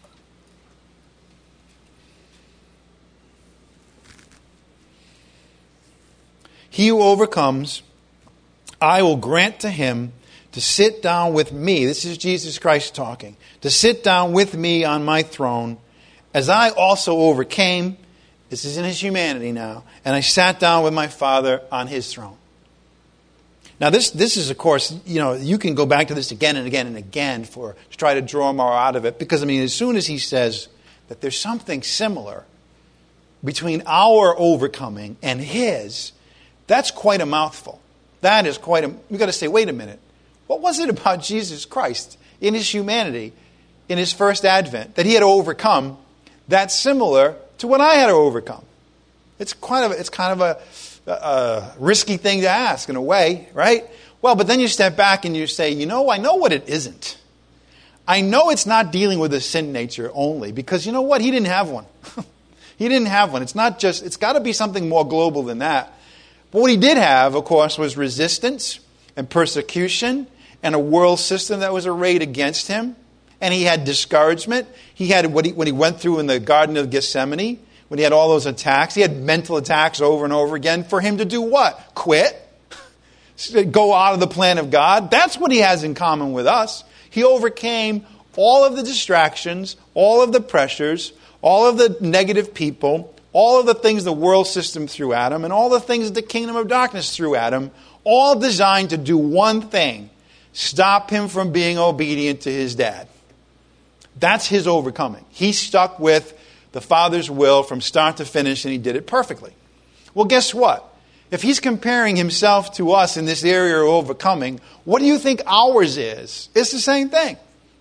He who overcomes, I will grant to him to sit down with me. This is Jesus Christ talking. To sit down with me on my throne, as I also overcame. This is in his humanity now. And I sat down with my Father on his throne. Now, this is, of course, you can go back to this again and again and again to try to draw more out of it. Because, I mean, as soon as he says that there's something similar between our overcoming and his, that's quite a mouthful. That is quite you've got to say, wait a minute. What was it about Jesus Christ in his humanity, in his first advent, that he had to overcome that's similar to what I had to overcome? It's kind of a risky thing to ask in a way, right? Well, but then you step back and you say, I know what it isn't. I know it's not dealing with a sin nature only, because you know what? He didn't have one. He didn't have one. It's got to be something more global than that. But what he did have, of course, was resistance and persecution and a world system that was arrayed against him. And he had discouragement. He had when he went through in the Garden of Gethsemane, when he had all those attacks, he had mental attacks over and over again for him to do what? Quit? Go out of the plan of God? That's what he has in common with us. He overcame all of the distractions, all of the pressures, all of the negative people, all of the things the world system threw at him, and all the things the kingdom of darkness threw at him, all designed to do one thing: stop him from being obedient to his dad. That's his overcoming. He stuck with the Father's will from start to finish, and he did it perfectly. Well, guess what? If he's comparing himself to us in this area of overcoming, what do you think ours is? It's the same thing.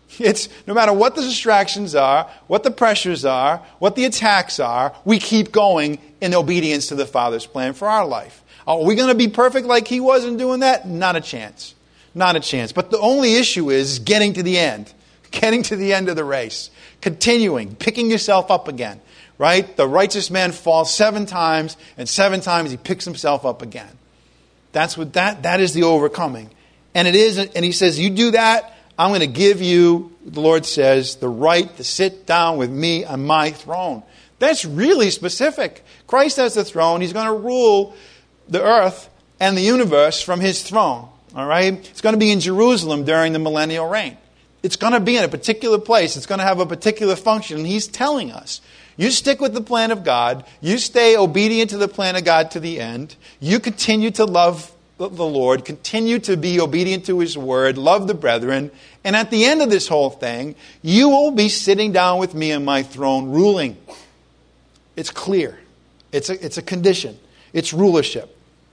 It's no matter what the distractions are, what the pressures are, what the attacks are, we keep going in obedience to the Father's plan for our life. Are we going to be perfect like He was in doing that? Not a chance. Not a chance. But the only issue is getting to the end. Getting to the end of the race. Continuing. Picking yourself up again. Right? The righteous man falls 7 times, and 7 times he picks himself up again. That's what that is the overcoming. And it is, and He says, you do that, I'm going to give you, the Lord says, the right to sit down with me on my throne. That's really specific. Christ has the throne. He's going to rule the earth and the universe from His throne. All right? It's going to be in Jerusalem during the millennial reign. It's going to be in a particular place. It's going to have a particular function. And He's telling us, you stick with the plan of God. You stay obedient to the plan of God to the end. You continue to love the Lord. Continue to be obedient to His word. Love the brethren. And at the end of this whole thing, you will be sitting down with me on my throne ruling. It's clear. It's a condition. It's rulership.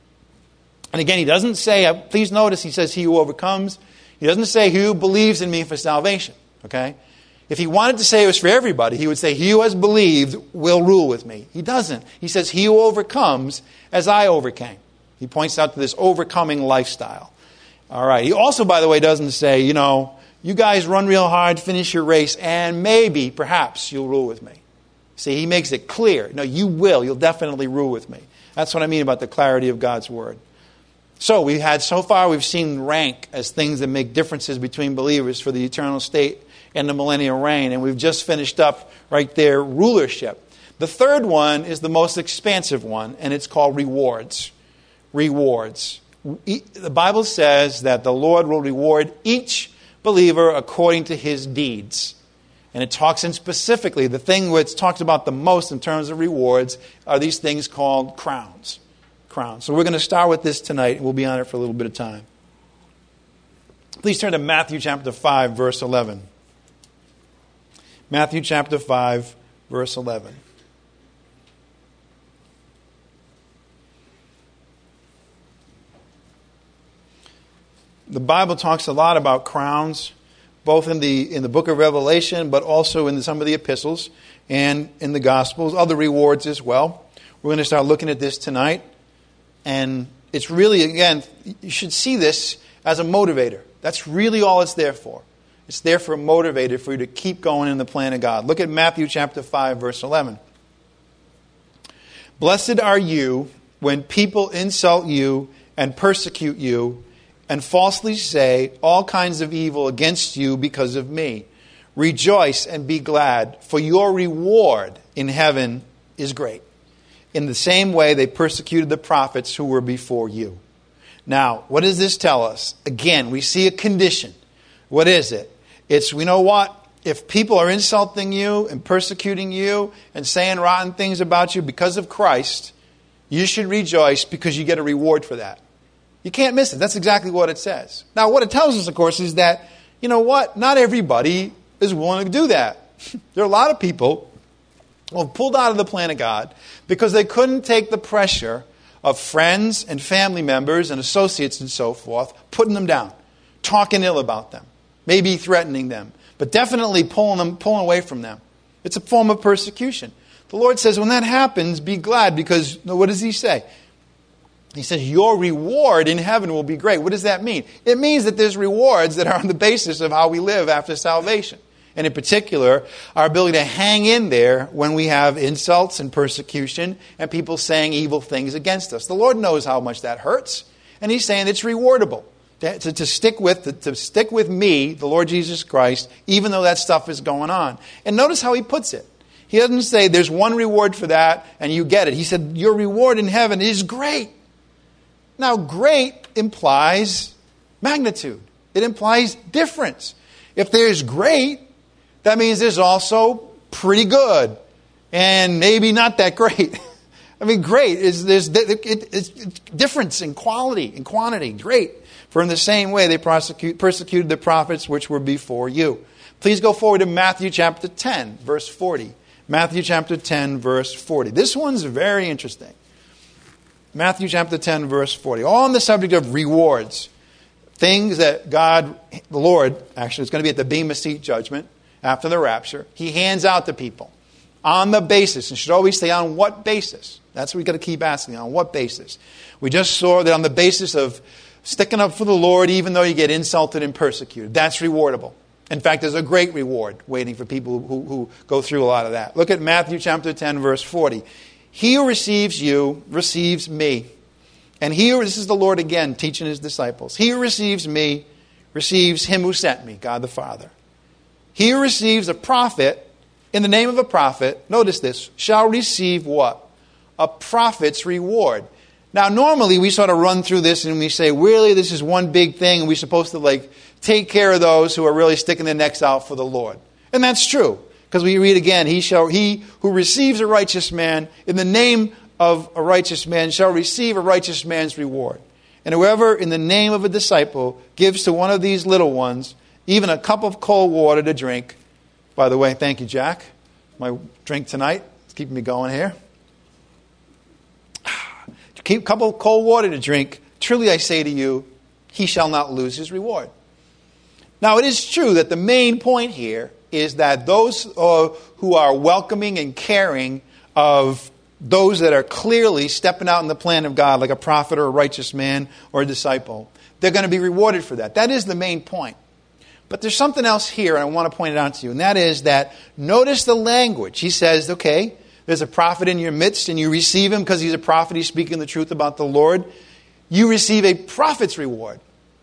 And again, He doesn't say, please notice, He says, he who overcomes. He doesn't say, he who believes in me for salvation. Okay? If He wanted to say it was for everybody, He would say, he who has believed will rule with me. He doesn't. He says, he who overcomes as I overcame. He points out to this overcoming lifestyle. All right. He also, by the way, doesn't say, you guys run real hard, finish your race, and maybe, perhaps, you'll rule with me. See, He makes it clear. No, you will. You'll definitely rule with me. That's what I mean about the clarity of God's word. So we've seen rank as things that make differences between believers for the eternal state and the millennial reign. And we've just finished up right there, rulership. The third one is the most expansive one, and it's called rewards. Rewards. The Bible says that the Lord will reward each believer according to his deeds. And it talks in specifically, the thing that's talked about the most in terms of rewards are these things called crowns. Crowns. So we're going to start with this tonight, and we'll be on it for a little bit of time. Please turn to Matthew chapter 5, verse 11. Matthew chapter 5, verse 11. The Bible talks a lot about crowns, both in the book of Revelation, but also in some of the epistles and in the Gospels, other rewards as well. We're going to start looking at this tonight. And it's really, again, you should see this as a motivator. That's really all it's there for. It's there for a motivator for you to keep going in the plan of God. Look at Matthew chapter 5, verse 11. Blessed are you when people insult you and persecute you and falsely say all kinds of evil against you because of me. Rejoice and be glad, for your reward in heaven is great. In the same way they persecuted the prophets who were before you. Now, what does this tell us? Again, we see a condition. What is it? It's, we know what? If people are insulting you and persecuting you and saying rotten things about you because of Christ, you should rejoice because you get a reward for that. You can't miss it. That's exactly what it says. Now, what it tells us, of course, is that, not everybody is willing to do that. There are a lot of people who have pulled out of the plan of God because they couldn't take the pressure of friends and family members and associates and so forth, putting them down, talking ill about them, maybe threatening them, but definitely pulling away from them. It's a form of persecution. The Lord says, when that happens, be glad, because what does He say? He says, your reward in heaven will be great. What does that mean? It means that there's rewards that are on the basis of how we live after salvation. And in particular, our ability to hang in there when we have insults and persecution and people saying evil things against us. The Lord knows how much that hurts. And He's saying it's rewardable to stick with me, the Lord Jesus Christ, even though that stuff is going on. And notice how He puts it. He doesn't say there's one reward for that and you get it. He said your reward in heaven is great. Now, great implies magnitude. It implies difference. If there's great, that means there's also pretty good and maybe not that great. I mean, great is it's difference in quality and quantity. Great. For in the same way they persecuted the prophets which were before you. Please go forward to Matthew chapter 10, verse 40. Matthew chapter 10, verse 40. This one's very interesting. Matthew chapter 10, verse 40. All on the subject of rewards. things that God, the Lord, actually, it's going to be at the Bema Seat judgment after the rapture, he hands out to people on the basis, and should always say on what basis. That's what we've got to keep asking, on what basis. We just saw that on the basis of sticking up for the Lord even though you get insulted and persecuted. That's rewardable. In fact, there's a great reward waiting for people who go through a lot of that. Look at Matthew chapter 10, verse 40. He who receives you receives me. And this is the Lord again teaching his disciples. He who receives me receives him who sent me, God the Father. He who receives a prophet in the name of a prophet, notice this, shall receive what? A prophet's reward. Now, normally we sort of run through this and we say, really, this is one big thing, and we're supposed to take care of those who are really sticking their necks out for the Lord. And that's true, because we read again, he who receives a righteous man in the name of a righteous man shall receive a righteous man's reward. And whoever in the name of a disciple gives to one of these little ones even a cup of cold water to drink. By the way, thank you, Jack. My drink tonight. It's keeping me going here. Keep a cup of cold water to drink. Truly I say to you, he shall not lose his reward. Now it is true that the main point here is that those who are welcoming and caring of those that are clearly stepping out in the plan of God, like a prophet or a righteous man or a disciple, they're going to be rewarded for that. That is the main point. But there's something else here, and I want to point it out to you, and that is that notice the language. He says, okay, there's a prophet in your midst, and you receive him because he's a prophet, he's speaking the truth about the Lord. You receive a prophet's reward.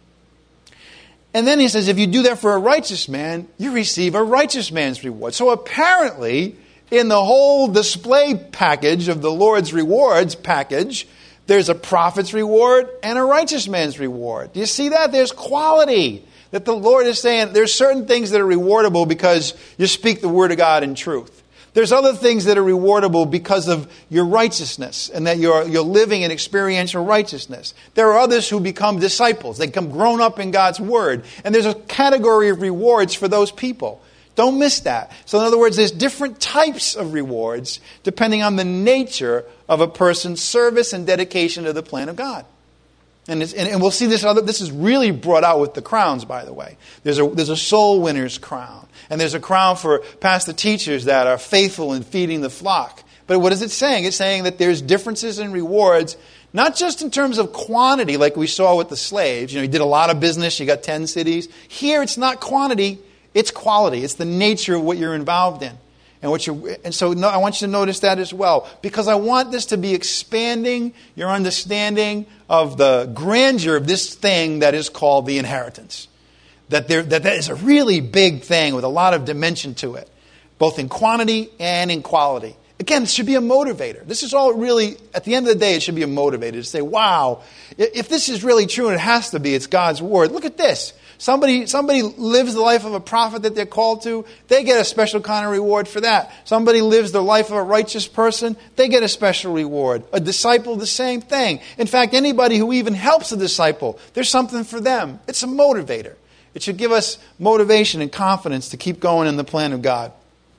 And then he says, if you do that for a righteous man, you receive a righteous man's reward. So apparently, in the whole display package of the Lord's rewards package, there's a prophet's reward and a righteous man's reward. Do you see that? There's quality. That the Lord is saying there's certain things that are rewardable because you speak the word of God in truth. There's other things that are rewardable because of your righteousness and that you're living in experiential righteousness. There are others who become disciples. They become grown up in God's word. And there's a category of rewards for those people. Don't miss that. So in other words, there's different types of rewards depending on the nature of a person's service and dedication to the plan of God. And we'll see this. This is really brought out with the crowns, by the way. There's a soul winner's crown. And there's a crown for pastor teachers that are faithful in feeding the flock. But what is it saying? It's saying that there's differences in rewards, not just in terms of quantity, like we saw with the slaves. You did a lot of business, you got 10 cities. Here, it's not quantity, it's quality. It's the nature of what you're involved in. And so I want you to notice that as well, because I want this to be expanding your understanding of the grandeur of this thing that is called the inheritance. That is a really big thing with a lot of dimension to it, both in quantity and in quality. Again, it should be a motivator. This is all really, at the end of the day, it should be a motivator to say, wow, if this is really true, and it has to be, it's God's word, look at this. Somebody lives the life of a prophet that they're called to, they get a special kind of reward for that. Somebody lives the life of a righteous person, they get a special reward. A disciple, the same thing. In fact, anybody who even helps a disciple, there's something for them. It's a motivator. It should give us motivation and confidence to keep going in the plan of God.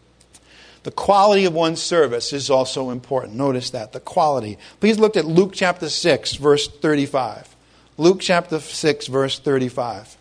The quality of one's service is also important. Notice that, the quality. Please look at Luke chapter 6, verse 35. Luke chapter 6, verse 35.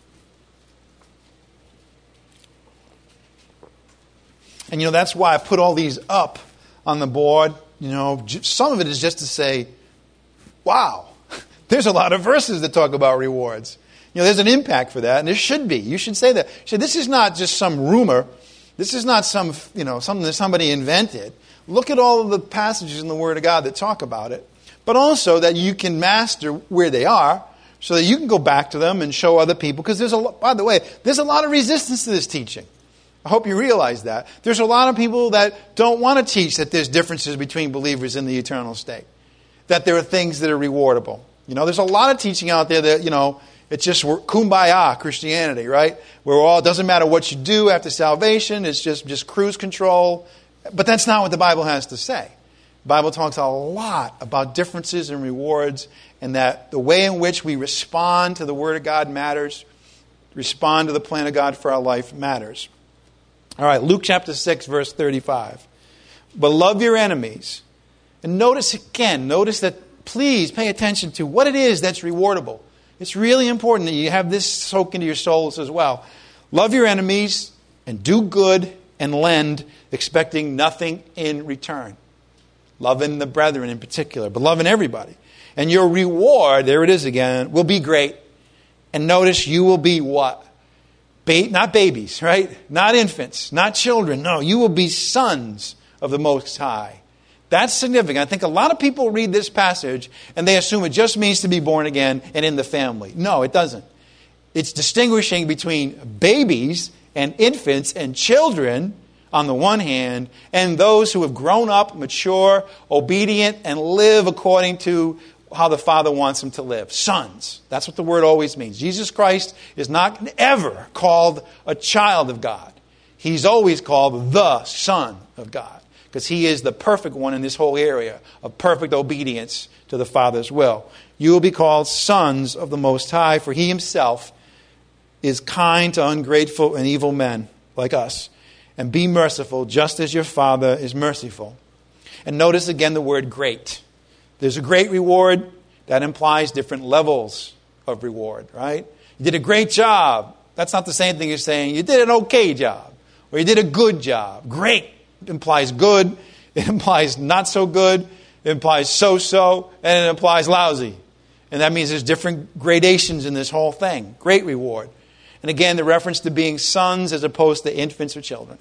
And that's why I put all these up on the board. Some of it is just to say, wow, there's a lot of verses that talk about rewards. There's an impact for that, and there should be. You should say that. This is not just some rumor. This is not something that somebody invented. Look at all of the passages in the Word of God that talk about it, but also that you can master where they are so that you can go back to them and show other people. Because by the way, there's a lot of resistance to this teaching. I hope you realize that. There's a lot of people that don't want to teach that there's differences between believers in the eternal state. That there are things that are rewardable. There's a lot of teaching out there that, it's just kumbaya Christianity, right? Where it doesn't matter what you do after salvation, it's just cruise control. But that's not what the Bible has to say. The Bible talks a lot about differences in rewards, and that the way in which we respond to the Word of God matters. Respond to the plan of God for our life matters. All right, Luke chapter 6, verse 35. But love your enemies. And notice that, please pay attention to what it is that's rewardable. It's really important that you have this soak into your souls as well. Love your enemies and do good and lend, expecting nothing in return. Loving the brethren in particular, but loving everybody. And your reward, there it is again, will be great. And notice you will be what? Not babies, right? Not infants, not children. No, you will be sons of the Most High. That's significant. I think a lot of people read this passage and they assume it just means to be born again and in the family. No, it doesn't. It's distinguishing between babies and infants and children on the one hand, and those who have grown up, mature, obedient, and live according to how the Father wants them to live. Sons. That's what the word always means. Jesus Christ is not ever called a child of God. He's always called the Son of God, because He is the perfect one in this whole area of perfect obedience to the Father's will. You will be called sons of the Most High, for He Himself is kind to ungrateful and evil men like us. And be merciful, just as your Father is merciful. And notice again the word great. There's a great reward. That implies different levels of reward, right? You did a great job. That's not the same thing as saying you did an okay job. Or you did a good job. Great implies good. It implies not so good. It implies so-so. And it implies lousy. And that means there's different gradations in this whole thing. Great reward. And again, the reference to being sons as opposed to infants or children.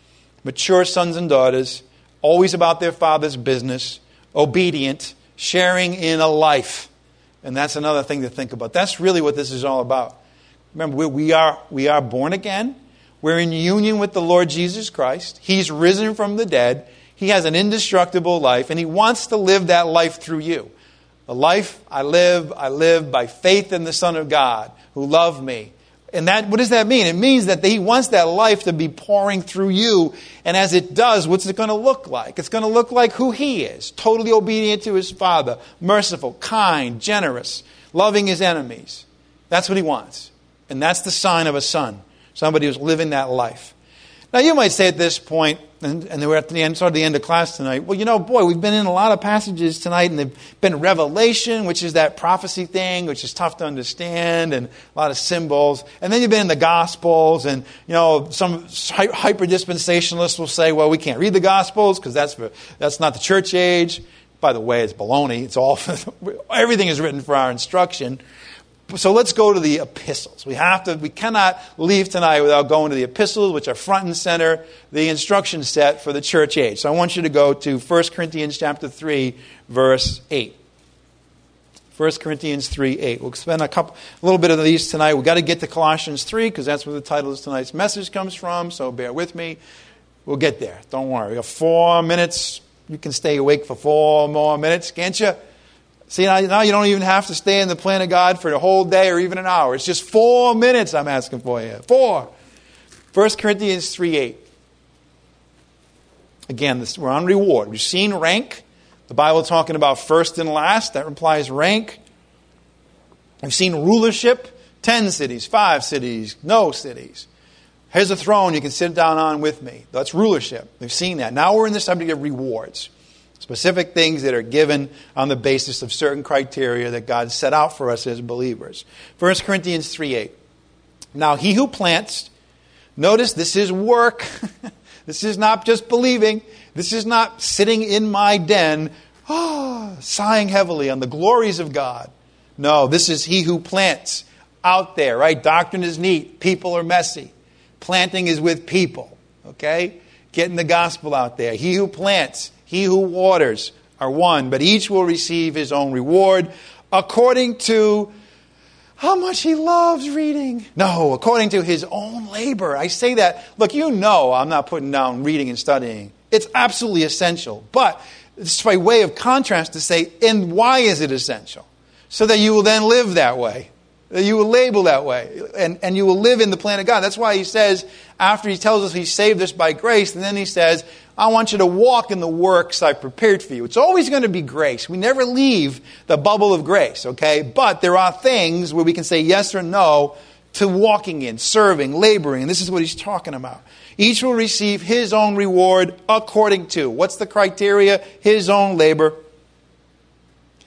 Mature sons and daughters, always about their Father's business, obedient, sharing in a life. And that's another thing to think about. That's really what this is all about. Remember, we are born again. We're in union with the Lord Jesus Christ. He's risen from the dead. He has an indestructible life, and He wants to live that life through you. The life I live by faith in the Son of God who loved me. And what does that mean? It means that He wants that life to be pouring through you. And as it does, what's it going to look like? It's going to look like who He is. Totally obedient to His Father. Merciful, kind, generous, loving His enemies. That's what He wants. And that's the sign of a son. Somebody who's living that life. Now you might say at this point, and we're at the end, sort of the end of class tonight, well, we've been in a lot of passages tonight, and they've been Revelation, which is that prophecy thing, which is tough to understand, and a lot of symbols. And then you've been in the Gospels, and some hyper-dispensationalists will say, well, we can't read the Gospels because that's not the church age. By the way, it's baloney. It's all everything is written for our instruction. So let's go to the epistles. We cannot leave tonight without going to the epistles, which are front and center, the instruction set for the church age. So I want you to go to 1 Corinthians chapter 3, verse 8. 1 Corinthians 3, 8. We'll spend a little bit of these tonight. We've got to get to Colossians 3, because that's where the title of tonight's message comes from, so bear with me. We'll get there. Don't worry. We got 4 minutes. You can stay awake for 4 more minutes, can't you? See, now you don't even have to stay in the plan of God for a whole day or even an hour. It's just 4 minutes I'm asking for you. 4. 1 Corinthians 3:8. Again, we're on reward. We've seen rank. The Bible talking about first and last. That implies rank. We've seen rulership. 10 cities, 5 cities, no cities. Here's a throne you can sit down on with me. That's rulership. We've seen that. Now we're in the subject of rewards. Specific things that are given on the basis of certain criteria that God set out for us as believers. 1 Corinthians 3:8. Now he who plants, notice this is work. This is not just believing. This is not sitting in my den, sighing heavily on the glories of God. No, this is he who plants out there, right? Doctrine is neat. People are messy. Planting is with people, okay? Getting the gospel out there. He who plants, he who waters are one, but each will receive his own reward according to how much he loves reading. No, according to his own labor. I say that, look, I'm not putting down reading and studying. It's absolutely essential. But it's by way of contrast to say, and why is it essential? So that you will then live that way. That you will label that way. And you will live in the plan of God. That's why he says, after he tells us he saved us by grace, and then he says, I want you to walk in the works I prepared for you. It's always going to be grace. We never leave the bubble of grace, okay? But there are things where we can say yes or no to walking in, serving, laboring. And this is what he's talking about. Each will receive his own reward according to. What's the criteria? His own labor.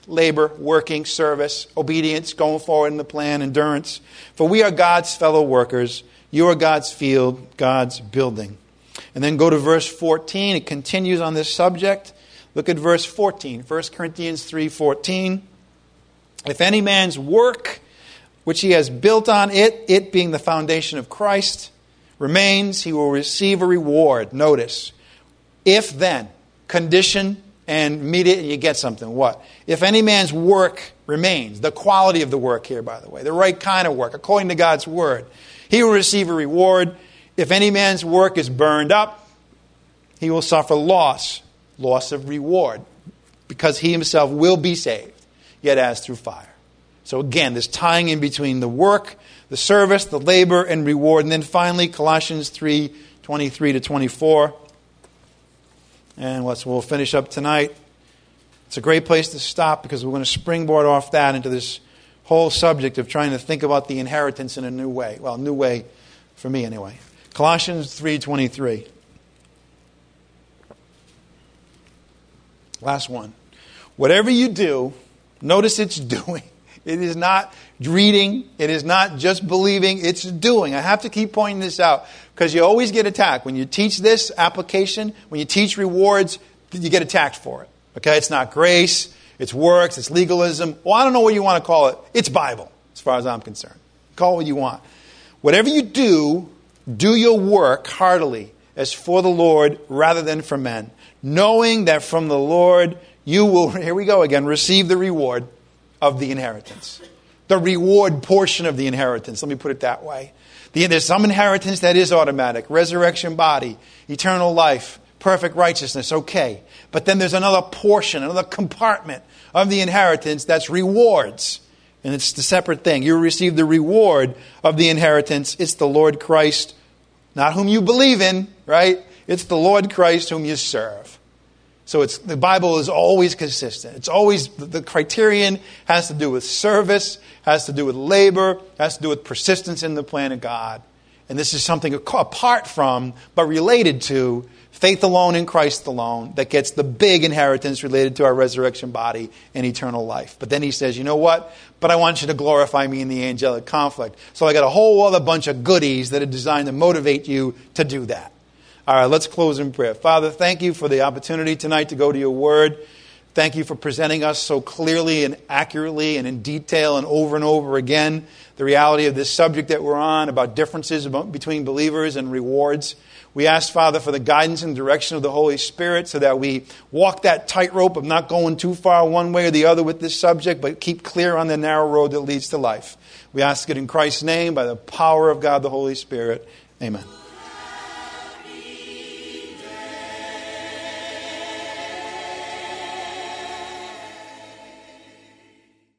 labor, working, service, obedience, going forward in the plan, endurance. For we are God's fellow workers. You are God's field, God's building. And then go to verse 14. It continues on this subject. Look at verse 14. 1 Corinthians 3:14. If any man's work, which he has built on it being the foundation of Christ, remains, he will receive a reward. Notice, if then, condition and meet it and you get something. What? If any man's work remains, the quality of the work here, by the way, the right kind of work, according to God's word, he will receive a reward. If any man's work is burned up, he will suffer loss of reward, because he himself will be saved, yet as through fire. So again, this tying in between the work, the service, the labor, and reward. And then finally, Colossians 3:23 to 24. And we'll finish up tonight. It's a great place to stop, because we're going to springboard off that into this whole subject of trying to think about the inheritance in a new way. Well, new way for me anyway. Colossians 3:23. Last one. Whatever you do, notice it's doing. It is not reading. It is not just believing. It's doing. I have to keep pointing this out, because you always get attacked. When you teach this application, when you teach rewards, you get attacked for it. Okay? It's not grace. It's works. It's legalism. Well, I don't know what you want to call it. It's Bible, as far as I'm concerned. Call it what you want. Whatever you do, do your work heartily, as for the Lord rather than for men, knowing that from the Lord you will, here we go again, receive the reward of the inheritance. The reward portion of the inheritance. Let me put it that way. There's some inheritance that is automatic. Resurrection body, eternal life, perfect righteousness, okay. But then there's another portion, another compartment of the inheritance that's rewards. And it's the separate thing. You receive the reward of the inheritance. It's the Lord Christ, not whom you believe in, right? It's the Lord Christ whom you serve. So the Bible is always consistent. It's always, the criterion has to do with service, has to do with labor, has to do with persistence in the plan of God. And this is something apart from, but related to, faith alone in Christ alone, that gets the big inheritance related to our resurrection body and eternal life. But then he says, you know what? But I want you to glorify me in the angelic conflict. So I got a whole other bunch of goodies that are designed to motivate you to do that. All right, let's close in prayer. Father, thank you for the opportunity tonight to go to your word. Thank you for presenting us so clearly and accurately and in detail and over again the reality of this subject that we're on, about differences between believers and rewards. We ask, Father, for the guidance and direction of the Holy Spirit so that we walk that tightrope of not going too far one way or the other with this subject, but keep clear on the narrow road that leads to life. We ask it in Christ's name, by the power of God, the Holy Spirit. Amen.